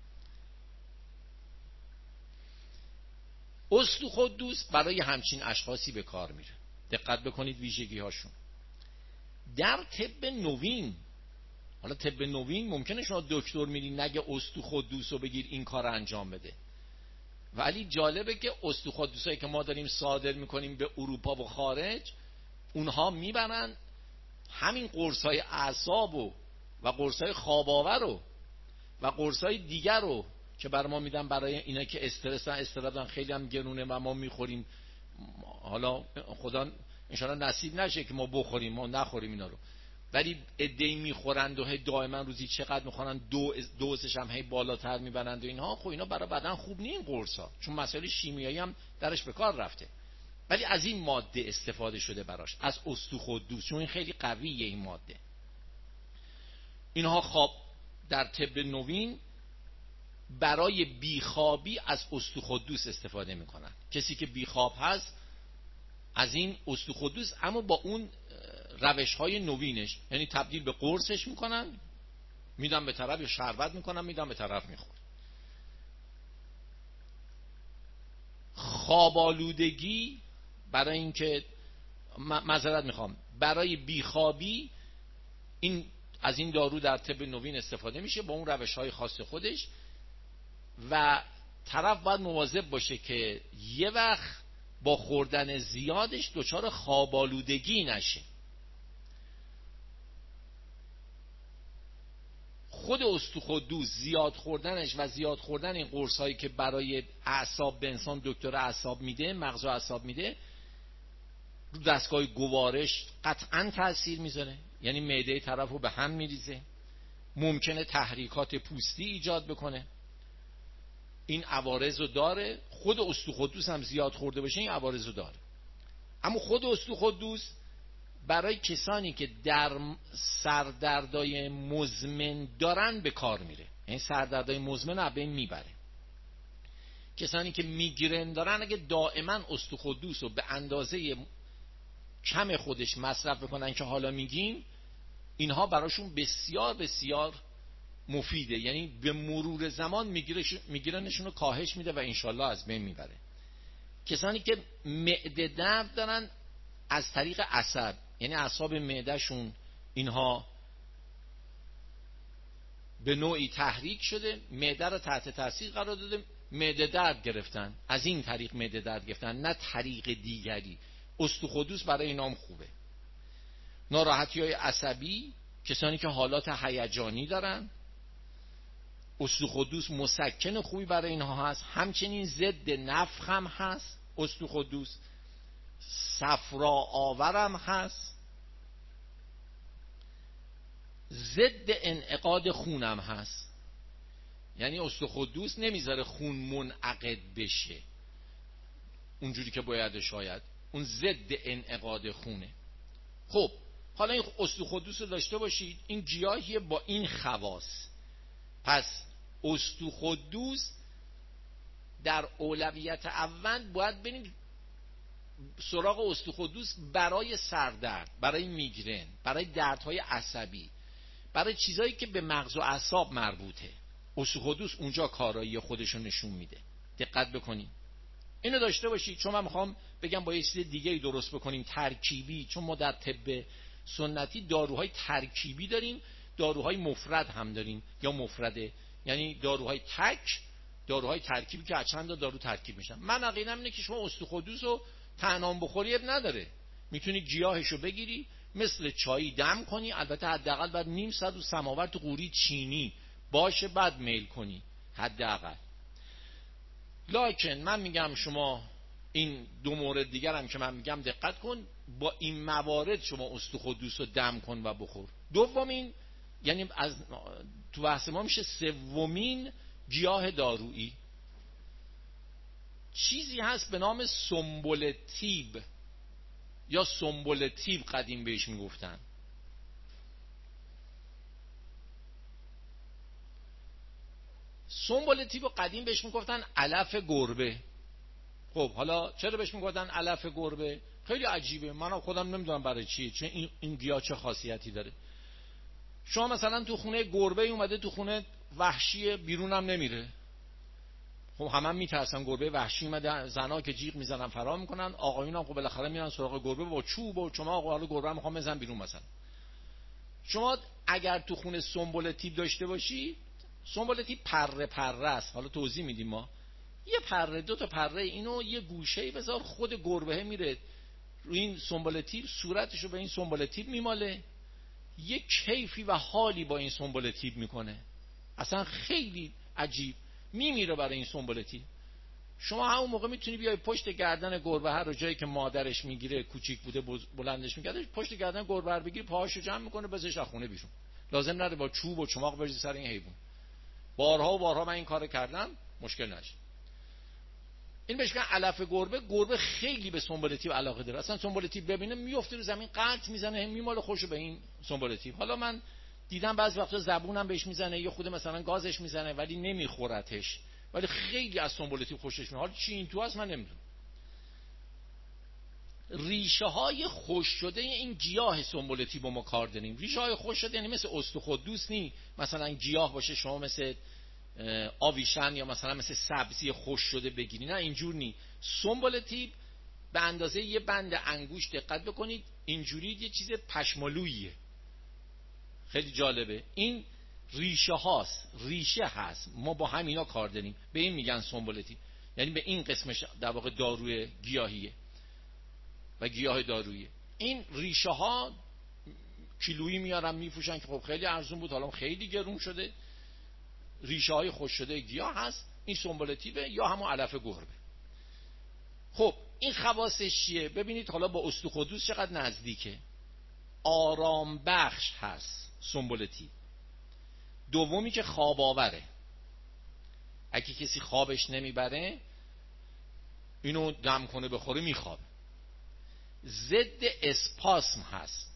استوخودوس برای همچین اشخاصی به کار میره. دقت بکنید ویژگی هاشون. در طب نوین، حالا طب نوین ممکنه شما دکتر میرین نگه استوخودوس رو بگیر این کار انجام بده، ولی جالبه که استوخودوسایی که ما داریم صادر میکنیم به اروپا و خارج، اونها میبرن همین قرصای اعصاب و و قرصای خواب‌آور رو و قرصای دیگر رو که بر ما میدن برای اینا که استرس استرابن خیلی هم گرونه و ما میخوریم. حالا خدا انشاءالله نصیب نشه که ما بخوریم، ما نخوریم اینا رو، ولی عده‌ای میخورند و دائما روزی چقدر میخورن، دو دوزش هم هی بالاتر میبرند و اینها. خب اینا برای بدن خوب نیست قرصا، چون مسائل شیمیایی هم درش به کار رفته. ولی از این ماده استفاده شده براش، از استوخودوس، چون این خیلی قویه این ماده. اینها خواب در طب نوین برای بیخوابی از استوخودوس استفاده میکنن. کسی که بیخواب هست از این استوخودوس، اما با اون روش های نوینش، یعنی تبدیل به قرصش میکنن، میدن به طرف، یا شربت میکنن میدن به طرف میخور. خوابالودگی، برای اینکه معذرت میخوام برای بیخوابی این از این دارو در طب نوین استفاده میشه با اون روش های خاص خودش، و طرف باید مواظب باشه که یه وقت با خوردن زیادش دچار خوابالودگی نشه. خود استوخودوس زیاد خوردنش و زیاد خوردن این قرص هایی که برای اعصاب به انسان دکتر اعصاب میده، مغز و اعصاب میده، رو دستگاه گوارش قطعا تاثیر میذاره، یعنی معده طرف رو به هم میریزه، ممکنه تحریکات پوستی ایجاد بکنه. این عوارض رو داره. خود استوخودوس هم زیاد خورده باشه این عوارض رو داره. اما خود استوخودوس برای کسانی که در سردردای مزمن دارن به کار میره، یعنی سردردای مزمن رو بین میبره. کسانی که میگرن دارن اگه دائما استوخودوس رو به اندازه کم خودش مصرف بکنن که حالا میگیم، اینها براشون بسیار بسیار مفیده، یعنی به مرور زمان میگرنشون رو کاهش میده و انشالله از بین میبره. کسانی که معده درد دارن از طریق عصب، یعنی اعصاب معدهشون اینها به نوعی تحریک شده، معده رو تحت تاثیر قرار داده، معده درد گرفتن، از این طریق معده درد گرفتن، نه طریق دیگری. استوخودوس برای اینام خوبه. ناراحتی های عصبی، کسانی که حالات هیجانی دارن، استوخودوس مسکن خوبی برای اینها هست. همچنین ضد نفخ هم هست استوخودوس، صفرا آورم هست، ضد انعقاد خونم هست، یعنی استوخودوس نمیذاره خون منعقد بشه اونجوری که باید، شاید اون ضد انعقاد خونه. خب حالا این استوخودوس رو داشته باشید، این گیاهیه با این خواص. پس استوخودوس در اولویت اول باید بریم سراغ استوخودوس برای سردرد، برای میگرن، برای دردهای عصبی، برای چیزایی که به مغز و اعصاب مربوطه. استوخودوس اونجا کارایی خودشو نشون میده. دقت بکنید اینو داشته باشید، چون من میخوام بگم با یه چیز دیگه ای درست بکنیم ترکیبی، چون ما در طب سنتی داروهای ترکیبی داریم، داروهای مفرد هم داریم یا مفرده، یعنی داروهای تک، داروهای ترکیبی که از چند دارو ترکیب میشن. من عقیدم اینه که شما استوخودوس رو تنها بخوری اب نداره، میتونی گیاهشو بگیری مثل چایی دم کنی، البته حداقل بعد نیم ساعت رو سماور تو قوری چینی باشه بعد میل کنی حداقل. لکن من میگم شما این دو مورد دیگر هم که من میگم دقت کن، با این موارد شما استوخودوس رو دم کن و بخور. دومین، یعنی از تو بحث ما میشه سومین گیاه دارویی، چیزی هست به نام سنبل طیب یا سنبل طیب، قدیم بهش میگفتن. سنبل طیب رو قدیم بهش میگفتن علف گربه. خب حالا چرا بهش میگفتن علف گربه؟ خیلی عجیبه، من خودم نمیدونم برای چیه، چه این, این گیاه چه خاصیتی داره. شما مثلا تو خونه گربه اومده تو خونه وحشی، بیرون هم نمیره. خب همه هم میترسن گربه وحشی اومده، زنا که جیغ میزنن فرار میکنن، آقایون هم خب بالاخره میرن سراغ گربه با چوب و چماق و حالا گربه میخوام بزن بیرون مثلا. شما اگر تو خونه سنبل تیپ داشته باشی، سنبل تیپ پره پره است، حالا توضیح میدیم ما. یه پره، دو تا پره، اینو یه گوشه‌ای بذار، خود گربه میره روی این سنبل تیپ، صورتشو به این سنبل تیپ میماله، یه کیفی و حالی با این سنبل تیپ میکنه، اصلا خیلی عجیب، میمیره برای این سنبل تیپ. شما همون موقع میتونی بیای پشت گردن گربه هر جایی که مادرش میگیره، کوچیک بوده بلندش میکرده، پشت گردن گربه رو بگیری، پاهاشو جمع میکنه بزنش از خونه بیرون، لازم نره با چوب و چماق بریزی سر این حیوان. بارها و بارها من این کارو کردم، مشکل نشه. این بهش میگن علف گربه. گربه خیلی به سنبل تیپ علاقه داره، اصلا سنبل تیپ ببینه میفته رو زمین، قلط میزنه، میماله خوشو به این سنبل تیپ. حالا من دیدم بعضی وقتا زبونم بهش میزنه، یا خود مثلا گازش میزنه ولی نمیخورتش، ولی خیلی از سنبل تیپ خوشش میاد. حالا چی این تو هست من نمیدونم. ریشه های خوش شده این گیاه سنبل تیپ ما کار داریم. ریشه های خوش شده یعنی مثل استخوان نی مثلا گیاه باشه شما مثل آویشن یا مثلا مثل سبزی خوش شده بگیری، نه اینجور نی. سنبل تیپ به اندازه یه بند انگوش، دقت بکنید اینجوری، یه چیز پشمالویه، خیلی جالبه. این ریشه هاست، ریشه هست، ما با همینا کار داریم، به این میگن سنبل تیپ، یعنی به این قسمش در واقع داروی گیاهیه و گیاه دارویی. این ریشه ها کیلویی میارن میفروشن که خب خیلی ارزون بود، حالا خیلی گرون شده. ریشه های خوش شده گیاه هست، این سنبل تیپه یا همون علف گربه. خب این خواصش چیه؟ ببینید حالا با استخوان چقدر نزدیکه. آرام بخش هست سنبل تیپ. دومی که خواب آوره، اگه کسی خوابش نمیبره اینو دم کنه بخوره میخوابه. ضد اسپاسم هست،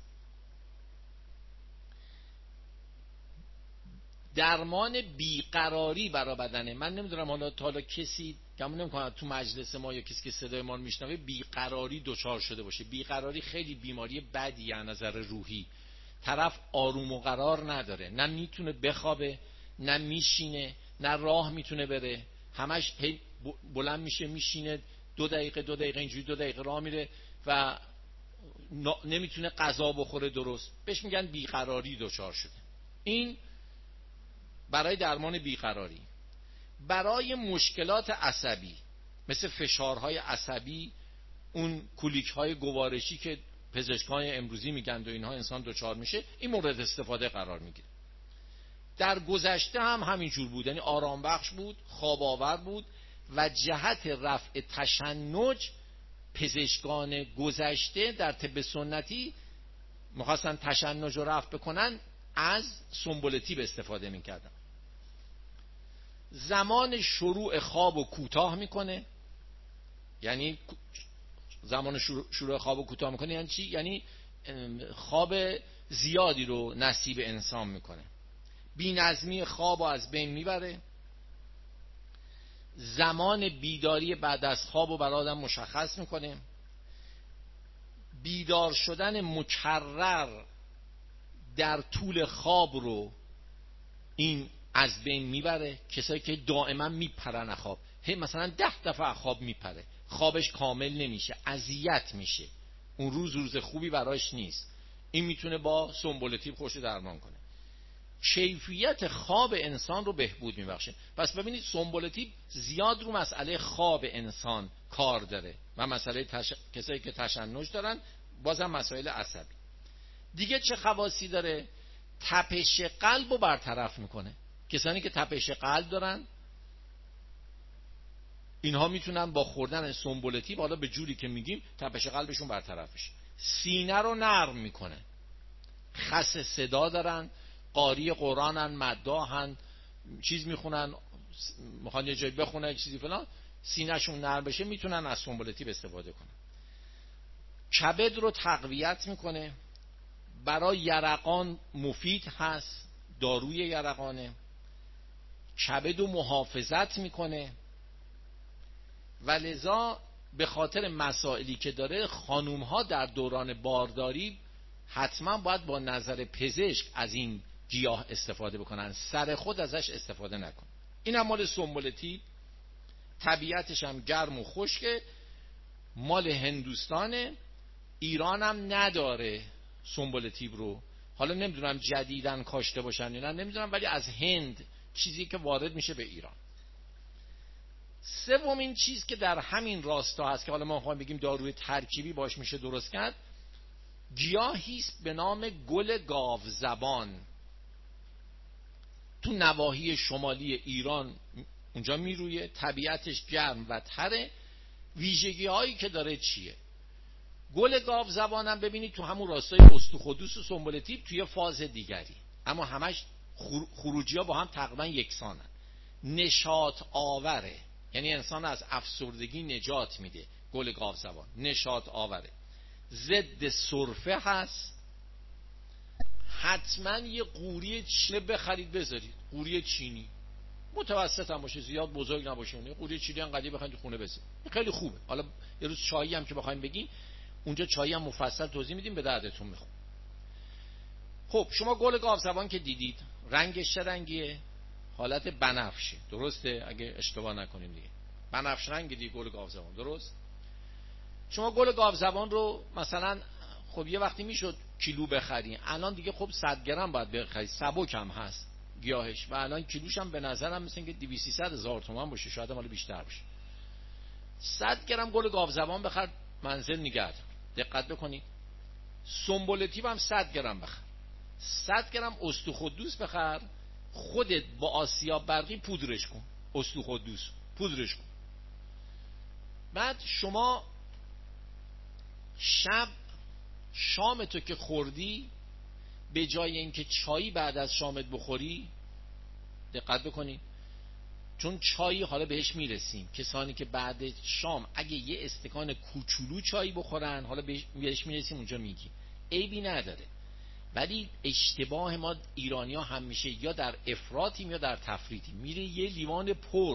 درمان بیقراری برای بدنه. من نمیدونم حالا تا حالا کسی گمون نمیکنم تو مجلس ما یا کسی که صدای ما رو میشنوه بیقراری دچار شده باشه. بیقراری خیلی بیماری بدیه از نظر روحی. طرف آروم و قرار نداره، نه میتونه بخوابه، نه میشینه، نه راه میتونه بره، همش بلند میشه میشینه، دو دقیقه دو دقیقه اینجوری دو دقیقه راه میره و نمیتونه غذا بخوره درست. بهش میگن بیقراری دچار شده. این برای درمان بیقراری. برای مشکلات عصبی مثل فشارهای عصبی، اون کولیک‌های گوارشی که پزشکان امروزی میگن و اینها انسان دچار میشه، این مورد استفاده قرار میگیره. در گذشته هم همینجور بود، یعنی آرام بخش بود، خواب آور بود و جهت رفع تشنج پزشکان گذشته در طب سنتی میخواستن تشنج رو رفع بکنن، از سنبل تیپ استفاده میکردن. زمان شروع خواب و کوتاه میکنه، یعنی زمان شروع خواب و کوتاه میکنه یعنی چی؟ یعنی خواب زیادی رو نصیب انسان میکنه. بی‌نظمی خواب رو از بین میبره. زمان بیداری بعد از خواب رو برای آدم مشخص میکنه. بیدار شدن مکرر در طول خواب رو این از بین میبره. کسایی که دائما میپرن خواب، هی مثلا ده دفعه خواب میپره، خوابش کامل نمیشه، اذیت میشه، اون روز روز خوبی براش نیست، این میتونه با سنبل تیپ خوش درمان کنه. کیفیت خواب انسان رو بهبود میبخشه. پس ببینید سنبل تیپ زیاد رو مسئله خواب انسان کار داره و مسئله تش... کسایی که تشنج دارن، بازم مسائل عصبی. دیگه چه خواصی داره؟ تپش قلب رو برطرف میکنه. کسانی که تپش قلب دارن اینها میتونن با خوردن سنبل تیپ، حالا به جوری که میگیم، تپش قلبشون برطرف بشه. سینه رو نرم میکنه. خس صدا دارن، قاری قرآنن، مداحن، چیز میخونن، میخوان یه جایی بخونن چیزی فلان، سینه‌شون نرم بشه میتونن از سنبل تیپ استفاده کنن. کبد رو تقویت میکنه. برای یرقان مفید هست، داروی یرقانه. کبد رو محافظت میکنه. و لذا به خاطر مسائلی که داره خانوم ها در دوران بارداری حتما باید با نظر پزشک از این گیاه استفاده بکنن، سر خود ازش استفاده نکن. این هم مال سنبلتی، طبیعتش هم گرم و خشکه، مال هندوستانه. ایران هم نداره سنبلتی رو، حالا نمیدونم جدیدن کاشته باشن یا نه نمیدونم، ولی از هند چیزی که وارد میشه به ایران. سومین چیز که در همین راستا هست که حالا ما میخوایم بگیم داروی ترکیبی باش میشه درست کرد، گیاهی است به نام گل گاوزبان. تو نواحی شمالی ایران اونجا میرویه، طبیعتش گرم و تره. ویژگی هایی که داره چیه؟ گل گاوزبان هم ببینید تو همون راستای استخودوس و سنبلتی توی فاز دیگری، اما همش خروجی ها با هم تقریبا یکسانن. نشاط آوره، یعنی انسان از افسردگی نجات میده. گل گاوزبان نشاط آوره، ضد سرفه هست. حتما یه قوری چینی بخرید بذارید، قوری چینی متوسط هم باشه، زیاد بزرگ نباشه. اون قوری چینی هم قدی بخرید تو خونه بذارید، خیلی خوبه. حالا یه روز چایی هم که بخوایم بگیم اونجا چایی هم مفصل توضیح میدیم، به دردتون میخوره. خب شما گل گاوزبان که دیدید، رنگش چه رنگیه؟ حالت بنفشه، درسته؟ اگه اشتباه نکنیم دیگه بنفش رنگ دیگه گل گاوزبان، درست؟ شما گل گاوزبان رو مثلا خب یه وقتی میشد کیلو بخرین، الان دیگه خب صد گرم باید بخرید، سبک هم هست گیاهش و الان کیلوش هم به نظرم مثل اینکه دویست سیصد هزار تومان باشه، شاید هم بیشتر باشه. صد گرم گل گاوزبان بخر، منزل نگه. دقت بکنید. سنبلتی هم صد گرم بخر، صد گرم استخودوس بخر، خودت با آسیاب برقی پودرش کن، استخودوس پودرش کن. بعد شما شب شام تو که خوردی، به جای اینکه چایی بعد از شامت بخوری، دقت بکنید چون چایی حالا بهش میرسیم، کسانی که بعد شام اگه یه استکان کوچولو چایی بخورن، حالا بهش میرسیم اونجا میگی عیبی نداره. ولی اشتباه ما ایرانی ها همیشه یا در افراطیم یا در تفریطیم. میره یه لیوان پر،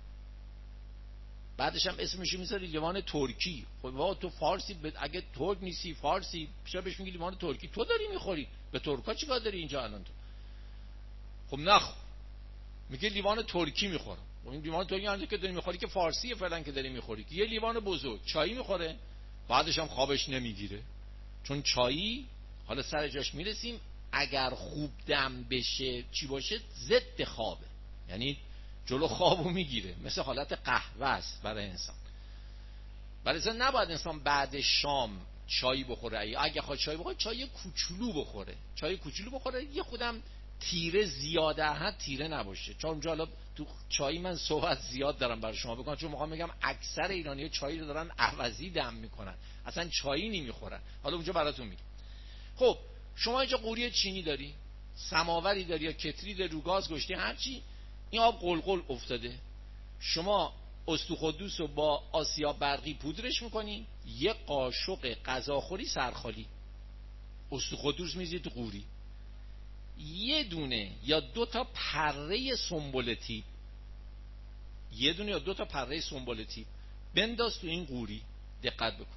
بعدش هم اسمشو میذاری لیوان ترکی. خب وا تو فارسی ب... اگه ترک نیستی فارسی چرا بهش میگی لیوان ترکی؟ تو داری میخوری، به ترکا چیکار داری اینجا الان تو؟ خب نخ میگه لیوان ترکی میخورم. خب این لیوان ترکی هنوز که داری میخوری که فارسیه فعلا که داری میخوری، که یه لیوان بزرگ چایی میخوره، بعدش هم خوابش نمیگیره. چون چایی حالا سر جاش میرسیم اگر خوب دم بشه چی باشه ضد خوابه، یعنی جلو خوابو میگیره، مثل حالت قهوه است برای انسان. برای انسان نباید انسان بعد شام چای بخوره، اگه خواهد چای بخوره چای کوچولو بخوره، چای کوچولو بخوره، یه خودم تیره زیاده ها تیره نباشه. چون اونجا حالا تو چای من صحبت زیاد دارم برای شما بکنم، چون میخوام بگم اکثر ایرانی‌ها چای رو دارن عوضی دم میکنن، اصلا چایی نمیخورن. حالا اونجا براتون میگم. خب شما اینجا قوری چینی داری، سماوری داری یا کتری داری، رو گاز گشتی، هرچی، این آب قلقل افتاده، شما استخودوس رو با آسیاب برقی پودرش میکنی، یه قاشق غذاخوری سرخالی استخودوس میزی تو قوری، یه دونه یا دو تا پره سنبلتی، یه دونه یا دو تا پره سنبلتی بنداز تو این قوری. دقت بکن.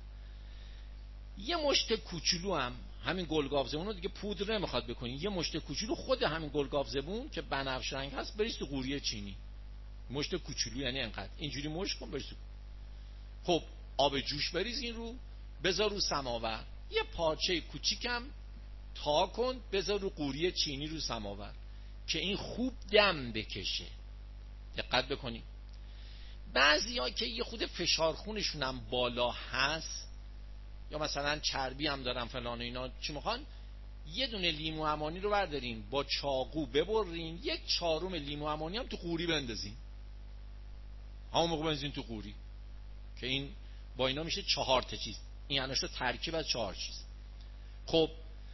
یه مشت کوچولو هم همین گلگاو زبون رو دیگه پودر نمیخواد بکنی، یه مشت کوچولو خود همین گلگاو زبون که بنفش رنگ هست بریز تو قوری چینی. مشت کوچولو یعنی انقدر، اینجوری مشت کن بریز. خب آب جوش بریز این رو، بذار رو سماور، یه پارچه کوچیکم تا کن بذار رو قوری چینی رو سماور که این خوب دم بکشه. دقت بکنی. بعضیا که یه خود فشار خونشون هم بالا هست یا مثلا چربی هم دارن فلان اینا، چی میخوان؟ یه دونه لیمو عمانی رو بردارین با چاقو ببرین، یک چهارم لیمو عمانی هم تو قوری بندازین، همون موقع بنزین تو قوری که این با اینا میشه چهار تا چیز. این یعنی شو ترکیب از چهار چیز. خب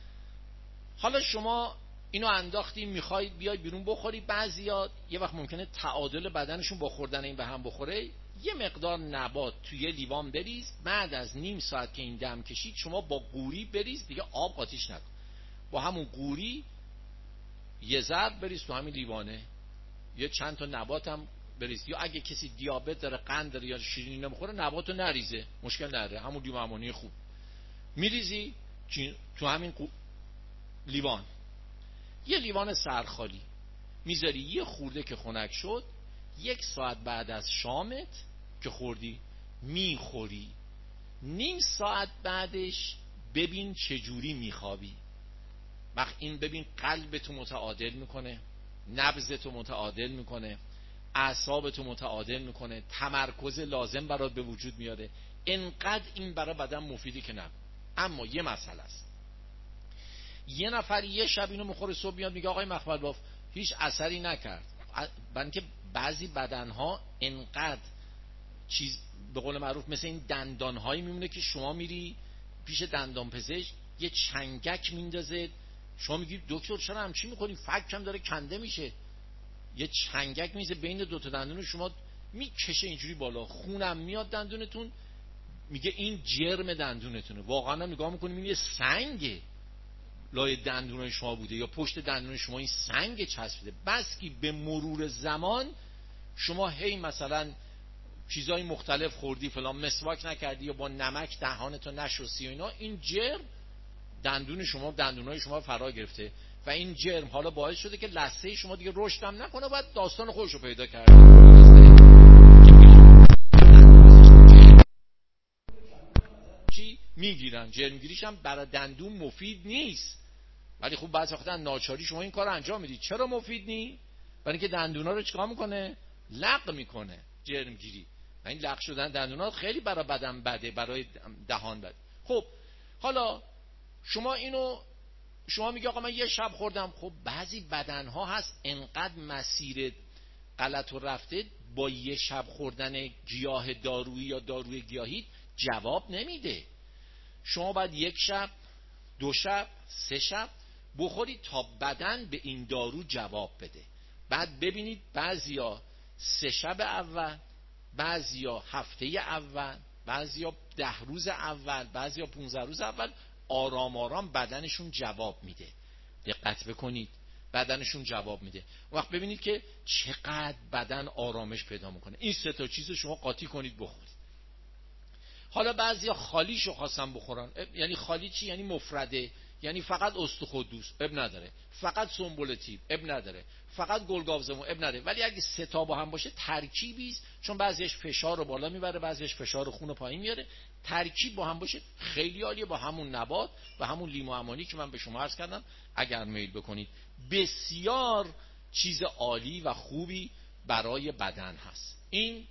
حالا شما اینو انداختی میخوای بیای بیرون بخوری، بعضیا یه وقت ممکنه تعادل بدنشون با خوردن این به هم بخوره، یه مقدار نبات توی لیوان بریز، بعد از نیم ساعت که این دم کشید شما با قوری بریز، دیگه آب قاطیش نکن، با همون قوری یه ذره بریز تو همین لیوانه، یه چند تا نبات هم بریز، یا اگه کسی دیابت داره، قند داره یا شیرینی نمیخوره، نباتو نریزه، مشکل نداره، همون لیمو عمانی خوب میریزی تو همین لیوان. یه لیوان سرخالی میذاری، یه خورده که خنک شد، یک ساعت بعد از شامت که خوردی میخوری، نیم ساعت بعدش ببین چجوری میخوابی. وقت این ببین قلبتو متعادل میکنه، نبضتو متعادل میکنه، اعصابتو متعادل میکنه، تمرکز لازم برات به وجود میاره. انقدر این برای بدن مفیدی که نکن. اما یه مسئله است، یه نفر یه شب اینو میخوره، صبح میاد میگه آقای مخمل باف هیچ اثری نکرد. برای که بعضی بدنها انقدر چیز به قول معروف مثل این دندانهایی میمونه که شما میری پیش دندان پزشک یه چنگک میندازه، شما میگی دکتر چرا همچی میکنی، فکم داره کنده میشه، یه چنگک میزه بین دو تا دندون شما میکشه اینجوری بالا، خونم میاد دندونتون، میگه این جرم دندونتونه. واقعا نگاه میکنیم این یه سنگه لای دندون شما بوده یا پشت دندون شما این سنگ چسبیده. بس که به مرور زمان شما هی مثلا چیزای مختلف خوردی، فلان مسواک نکردی یا با نمک دهانتو نشستی و اینا، این جرم دندون شما دندونای شما فرا گرفته و این جرم حالا باعث شده که لثه شما دیگه رشد هم نکنه، باید داستان خودش رو پیدا کرده. چی میگیرن، جرمگیریش هم برای دندون مفید نیست، ولی خب بعضی وقتا ناچاری شما این کار رو انجام میدید. چرا مفید نیست؟ برای اینکه دندونا رو چیکار میکنه؟ لق میکنه جرمگیری. و این لق شدن دندونا خیلی برای بدن بده، برای دهان بده. خب حالا شما اینو شما میگه آقا من یه شب خوردم. خب بعضی بدنها هست انقدر مسیر غلط و رفته با یه شب خوردن گیاه دارویی یا داروی گیاهی جواب نمیده. شما باید یک شب، دو شب، سه شب بخورید تا بدن به این دارو جواب بده. بعد ببینید بعضیا سه شب اول، بعضیا هفته اول، بعضیا ده روز اول، بعضیا پونزده روز اول آرام آرام بدنشون جواب میده. دقت بکنید، بدنشون جواب میده. وقت ببینید که چقدر بدن آرامش پیدا میکنه. این سه تا چیز شما قاطی کنید بخورید. حالا بعضیا خالیشو خواستن بخورن. یعنی خالی چی؟ یعنی مفرده، یعنی فقط استخوادوس اب نداره، فقط سنبولتیب اب نداره، فقط گلگاوزمو اب نداره. ولی اگه سه تا با هم باشه ترکیبی است، چون بعضیش فشار رو بالا میبره، بعضیش فشار خون رو پایین میاره. ترکیب با هم باشه خیلی عالیه، با همون نبات و همون لیمو عمانی که من به شما عرض کردم اگر میل بکنید. بسیار چیز عالی و خوبی برای بدن هست. این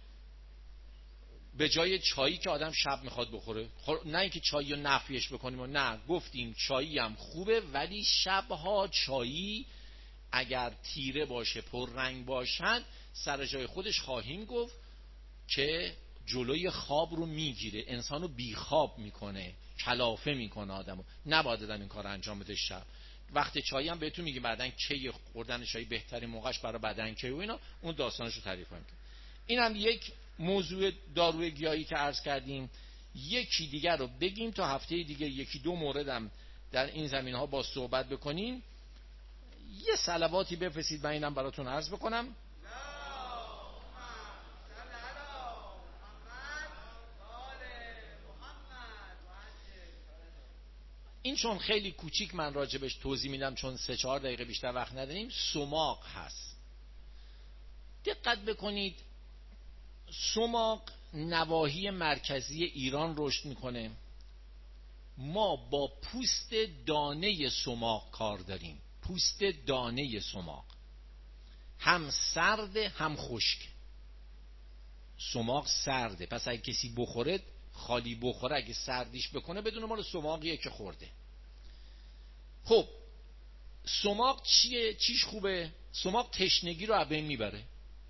به جای چایی که آدم شب میخواد بخوره، نه اینکه چایی رو نفیش بکنیم و نه، گفتیم چایی هم خوبه، ولی شبها چایی اگر تیره باشه، پر رنگ باشد، سر جای خودش خواهیم گفت که جلوی خواب رو میگیره، انسان رو بیخواب میکنه، کلافه میکنه آدمو. نباید آدم این کار انجام بده شب. وقت چایی هم بهتون میگه بعدن کی خوردن چای بهترین موقعش برای بدن کی و اینا، اون داستانشو تعریف کنیم. این هم یک موضوع داروی گیاهی که عرض کردیم. یکی دیگر رو بگیم تا هفته دیگه یکی دو موردم در این زمین ها با صحبت بکنیم. یه صلواتی بفرستید من اینم براتون عرض بکنم. این چون خیلی کوچیک من راجبش توضیح میدم، چون سه چهار دقیقه بیشتر وقت نداریم. سماق هست، دقت بکنید. سماق نواحی مرکزی ایران رشد میکنه. ما با پوست دانه سماق کار داریم. پوست دانه سماق هم سرد هم خشک. سماق سرده، پس اگه کسی بخوره، خالی بخوره، اگه سردیش بکنه بدون مال سماقیه که خورده. خب سماق چیه؟ چیش خوبه؟ سماق تشنگی رو از بین میبره.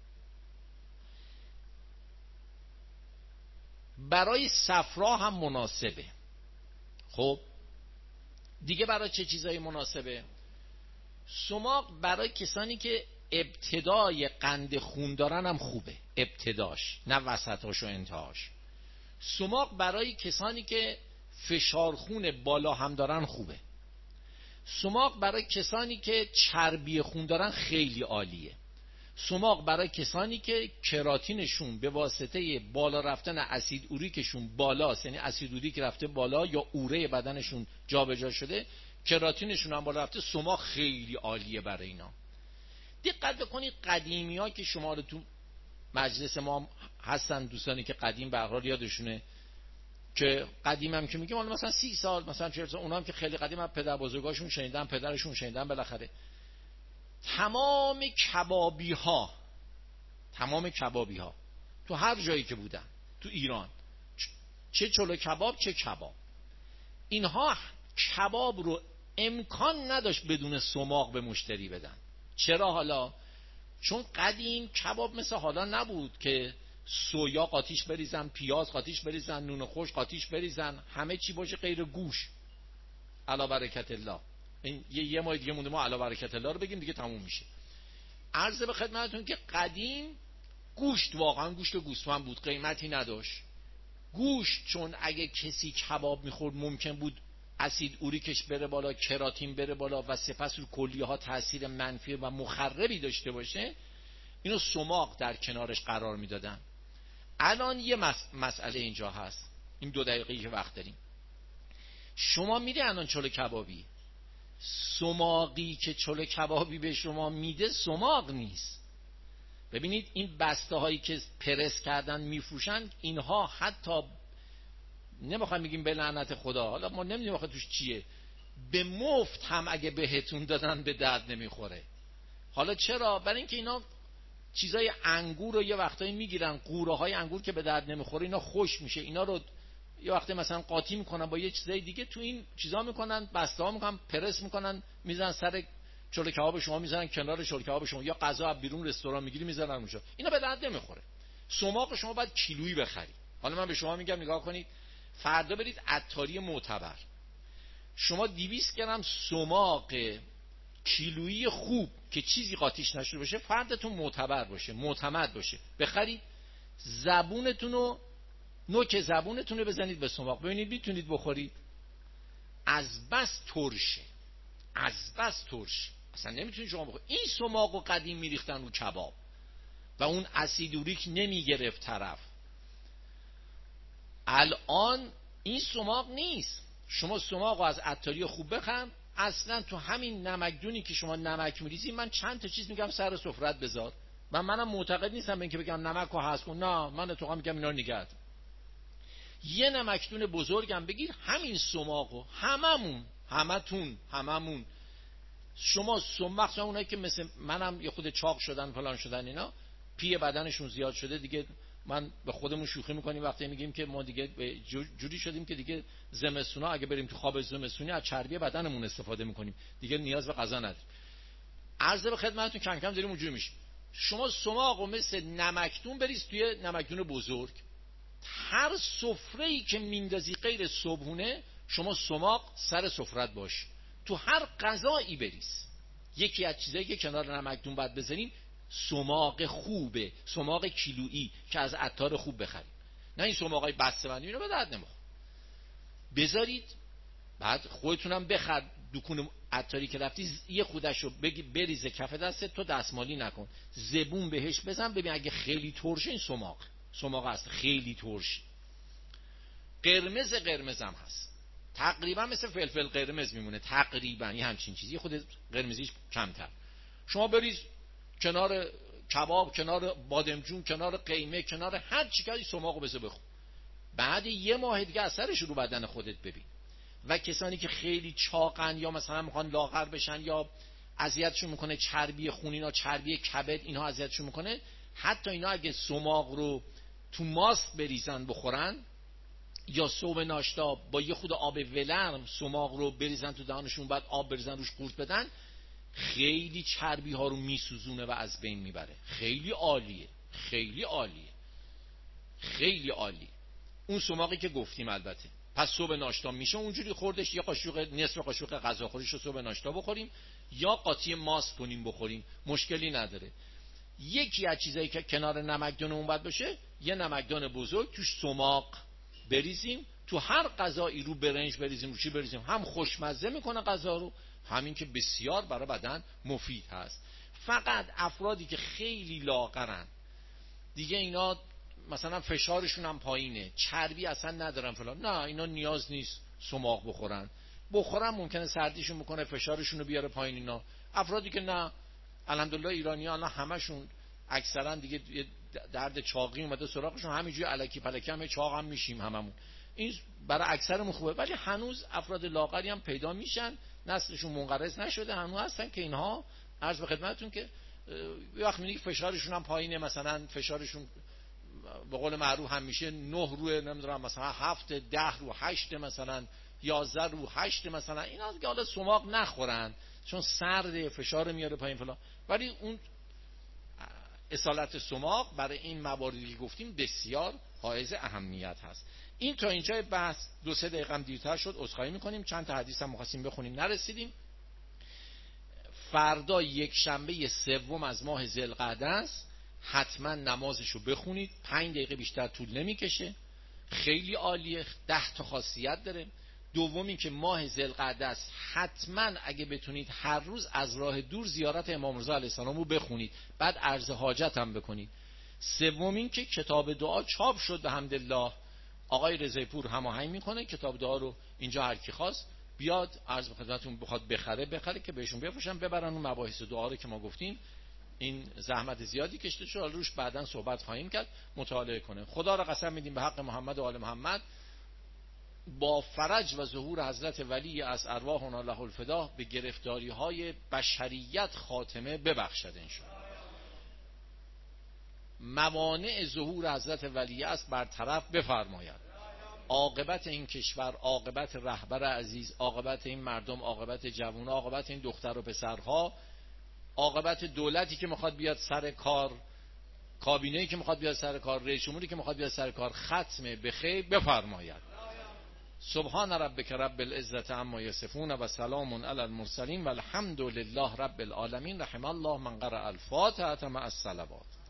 برای صفرا هم مناسبه. خب دیگه برای چه چیزایی مناسبه؟ سماق برای کسانی که ابتدای قند خون دارن هم خوبه، ابتداش، نه وسطاش و انتهاش. سماق برای کسانی که فشار خون بالا هم دارن خوبه. سماق برای کسانی که چربی خون دارن خیلی عالیه. سماق برای کسانی که کراتینشون به واسطه بالا رفتن اسید اوریکشون بالاست، یعنی اسید اوریک رفته بالا یا اوره بدنشون جابجا شده، کراتینشون هم بالا رفته، سماق خیلی عالیه برای اینا. دقت بکنید قدیمی ها که شما رو تو مجلس ما هستن، دوستانی که قدیم به هر حال یادشونه، که قدیم هم که میگم حالا مثلا سی سال مثلا چهل سال، اونا هم که خیلی قدیم از پدر بزرگاشون شنیدن، پدرشون شنیدن، بالاخره تمام کبابی ها تمام کبابی ها تو هر جایی که بودن تو ایران، چه چلو کباب چه کباب، اینها کباب رو امکان نداشت بدون سماق به مشتری بدن. چرا؟ حالا چون قدیم کباب مثل حالا نبود که سویا قاطیش بریزن، پیاز قاطیش بریزن، نون خوش قاطیش بریزن، همه چی باشه غیر گوش. علا برکت الله. این یه, یه ماه دیگه مونده ما علا برکت الله رو بگیم دیگه تموم میشه. عرض به خدمتتون که قدیم گوشت واقعا گوشت و گوسفند بود، قیمتی نداشت. گوشت چون اگه کسی کباب میخورد ممکن بود اسید اوریکش بره بالا، کراتین بره بالا و سپس رو کلیه ها تاثیر منفی و مخربی داشته باشه، اینو سماق در کنارش قرار میدادن. الان یه مس... مسئله اینجا هست، این دو دقیقه‌ای که وقت داریم، شما میده الان چلو کبابی، سماقی که چلو کبابی به شما میده سماق نیست. ببینید این بسته هایی که پرس کردن میفروشن، اینها حتی نمیخوام بگیم به لعنت خدا، حالا ما نمیدونیم آخه توش چیه، به مفت هم اگه بهتون دادن به درد نمیخوره. حالا چرا؟ برای اینکه اینا چیزای انگور رو یه وقتایی میگیرن، قوره های انگور که به درد نمیخوره اینا خوش میشه، اینا رو یه وقتی مثلا قاطی میکنن با یه چیزای دیگه، تو این چیزا میکنن، بسته ها میکنن، پرس میکنن، میزنن سر چلو کباب شما، میزنن کنار چلو کباب شما، یا غذا از بیرون رستوران میگیری میزنن اونجا، اینا به درد نمیخوره. سماق شما باید کیلویی بخرید. حالا من به شما میگم نگاه کنید، فردا برید عطاری معتبر، شما دویست گرم سماق کیلویی خوب که چیزی قاطیش نشده باشه، فردتون معتبر باشه، معتمد باشه، بخرید، زبونتون رو، نوک زبونتون رو بزنید به سماق، ببینید میتونید بخورید. از بس ترشه، از بس ترش، اصلا نمیتونید شما بخورید. این سماق رو قدیم میریختن رو کباب و اون اسید اوریک نمیگرفت طرف. الان این سماق نیست. شما سماق رو از عطاری خوب بخرم، اصلا تو همین نمکدونی که شما نمک میریزی، من چند تا چیز میگم سر سفرت بذار، و منم معتقد نیستم به اینکه بگم نمک رو حذف کن، نه، من تو میگم اینا رو نگه دار. یه نمکدون بزرگم بگیر، همین سماقو هممون همتون هممون شما سماق، اونایی که مثل منم یه خود چاق شدن فلان شدن، اینا پی بدنشون زیاد شده دیگه، من به خودمون شوخی میکنیم وقتی میگیم که ما دیگه جوری شدیم که دیگه زمستونا اگه بریم تو خواب زمستونی از چربی بدنمون استفاده میکنیم، دیگه نیاز به غذا نداریم. عرض به خدمتتون کم کم داریم اونجوری میشه. شما سماقو مثل نمکدون بریز توی نمکدون بزرگ، هر سفره‌ای که میندازی غیر صبحونه، شما سماق سر سفرت باش، تو هر غذایی بریز. یکی از چیزایی که کنار نمکدون باید بذاریم سماق خوبه، سماق کیلویی که از عطار خوب بخریم، نه این سماقای بسته‌بندی، اینو به درد نمیخوره. بذارید بعد خودتونم بخر، دکون عطاری که رفتی یه خودشو بگی بریزه کف دستت، تو دستمالی نکن، زبون بهش بزن، ببین اگه خیلی ترشه این سماق سماق هست، خیلی ترش، قرمز قرمز هم هست، تقریبا مثل فلفل قرمز میمونه، تقریبا یه همچین چیزی، خود قرمزیش کمتر. شما بریز کنار کباب، کنار بادمجون، کنار قیمه، کنار هر چی که سماقو بذار بخور، بعد یه ماه دیگه اثرش رو بدن خودت ببین. و کسانی که خیلی چاقن یا مثلا میخوان لاغر بشن یا اذیتشون میکنه چربی خون، اینا چربی کبد اینها اذیتشون میکنه، حتی اینا اگه سماق رو تو ماست بریزن بخورن، یا صبح ناشتا با یه خود آب ولرم سماق رو بریزن تو دهانشون، بعد آب بریزن روش قورت بدن، خیلی چربی ها رو میسوزونه و از بین میبره. خیلی عالیه، خیلی عالیه، خیلی عالی. اون سماقی که گفتیم البته. پس صبح ناشتا میشه اونجوری خوردش، یا قاشق نصف قاشق غذاخوریش رو صبح ناشتا بخوریم، یا قاطی ماست کنیم بخوریم، مشکلی نداره. یکی از چیزایی که کنار نمکدون اون باید باشه، یه نمکدان بزرگ توش سماق بریزیم، تو هر غذایی رو برنج بریزیم، رو چی بریزیم، هم خوشمزه میکنه غذا رو، همین که بسیار برای بدن مفید هست. فقط افرادی که خیلی لاغرن دیگه، اینا مثلا فشارشون هم پایینه، چربی اصلا ندارن فلان، نه اینا نیاز نیست سماق بخورن. بخورن ممکنه سردیشون بکنه، فشارشون رو بیاره پایین. اینا افرادی که نه، الحمدلله ایرانی‌ها الان همشون اکثرا دیگه درد چاقی اومده سراغشون، همینجوری الکی پلکی هم چاق هم میشیم هممون، این برای اکثرمون خوبه. ولی هنوز افراد لاغری هم پیدا میشن، نسلشون منقرض نشده، هنوز هستن که اینها عرض به خدمتتون که یه وقت میگه فشارشون هم پایینه، مثلا فشارشون به قول معروف هم میشه نه روی نمیدونم مثلا هفت ده رو هشت مثلا یازده رو هشت مثلا، اینا که حالا سماق نخورن چون سرد فشار میاره پایین فلان. ولی اون اصالت سماق برای این مواردی که گفتیم بسیار حائز اهمیت هست. این تا اینجای بحث دو سه دقیقه هم دیرتر شد، عذرخواهی میکنیم، چند تا حدیث هم می‌خواستیم بخونیم نرسیدیم. فردا یک شنبه سوم از ماه ذوالقعده است، حتما نمازشو بخونید، پنج دقیقه بیشتر طول نمیکشه، خیلی عالیه، ده تا خاصیت داره. دومی که ماه ذوالقعده است، حتما اگه بتونید هر روز از راه دور زیارت امام رضا علیه السلام رو بخونید، بعد عرض حاجت هم بکنید. سومین که کتاب دعا چاپ شد به حمدالله، آقای رضایی پور هماهنگ میکنه کتاب دعا رو، اینجا هر کی خواست بیاد عرض به خدمتتون بخواد بخره بخره که بهشون بفروشن، ببرن اون مباحث دعا رو که ما گفتیم. این زحمت زیادی کشته شد، روش بعداً صحبت خواهیم کرد، مطالعه کنه. خدا را قسم میدیم به حق محمد و آل محمد، با فرج و ظهور حضرت ولی از ارواحنا له الفدا به گرفتاری های بشریت خاتمه ببخشد انشاءالله. موانع ظهور حضرت ولی است برطرف بفرماید. عاقبت این کشور، عاقبت رهبر عزیز، عاقبت این مردم، عاقبت جوان، عاقبت این دختر و پسرها، عاقبت دولتی که میخواد بیاد سر کار، کابینه‌ای که میخواد بیاد سر کار، رئیس جمهوری که میخواد بیاد سر کار، ختم به خیر بفرماید. سبحان ربک رب العزة عما یصفون و سلام علی المرسلین و الحمد لله رب العالمین. رحم الله من قرأ الفاتحة مع الصلوات.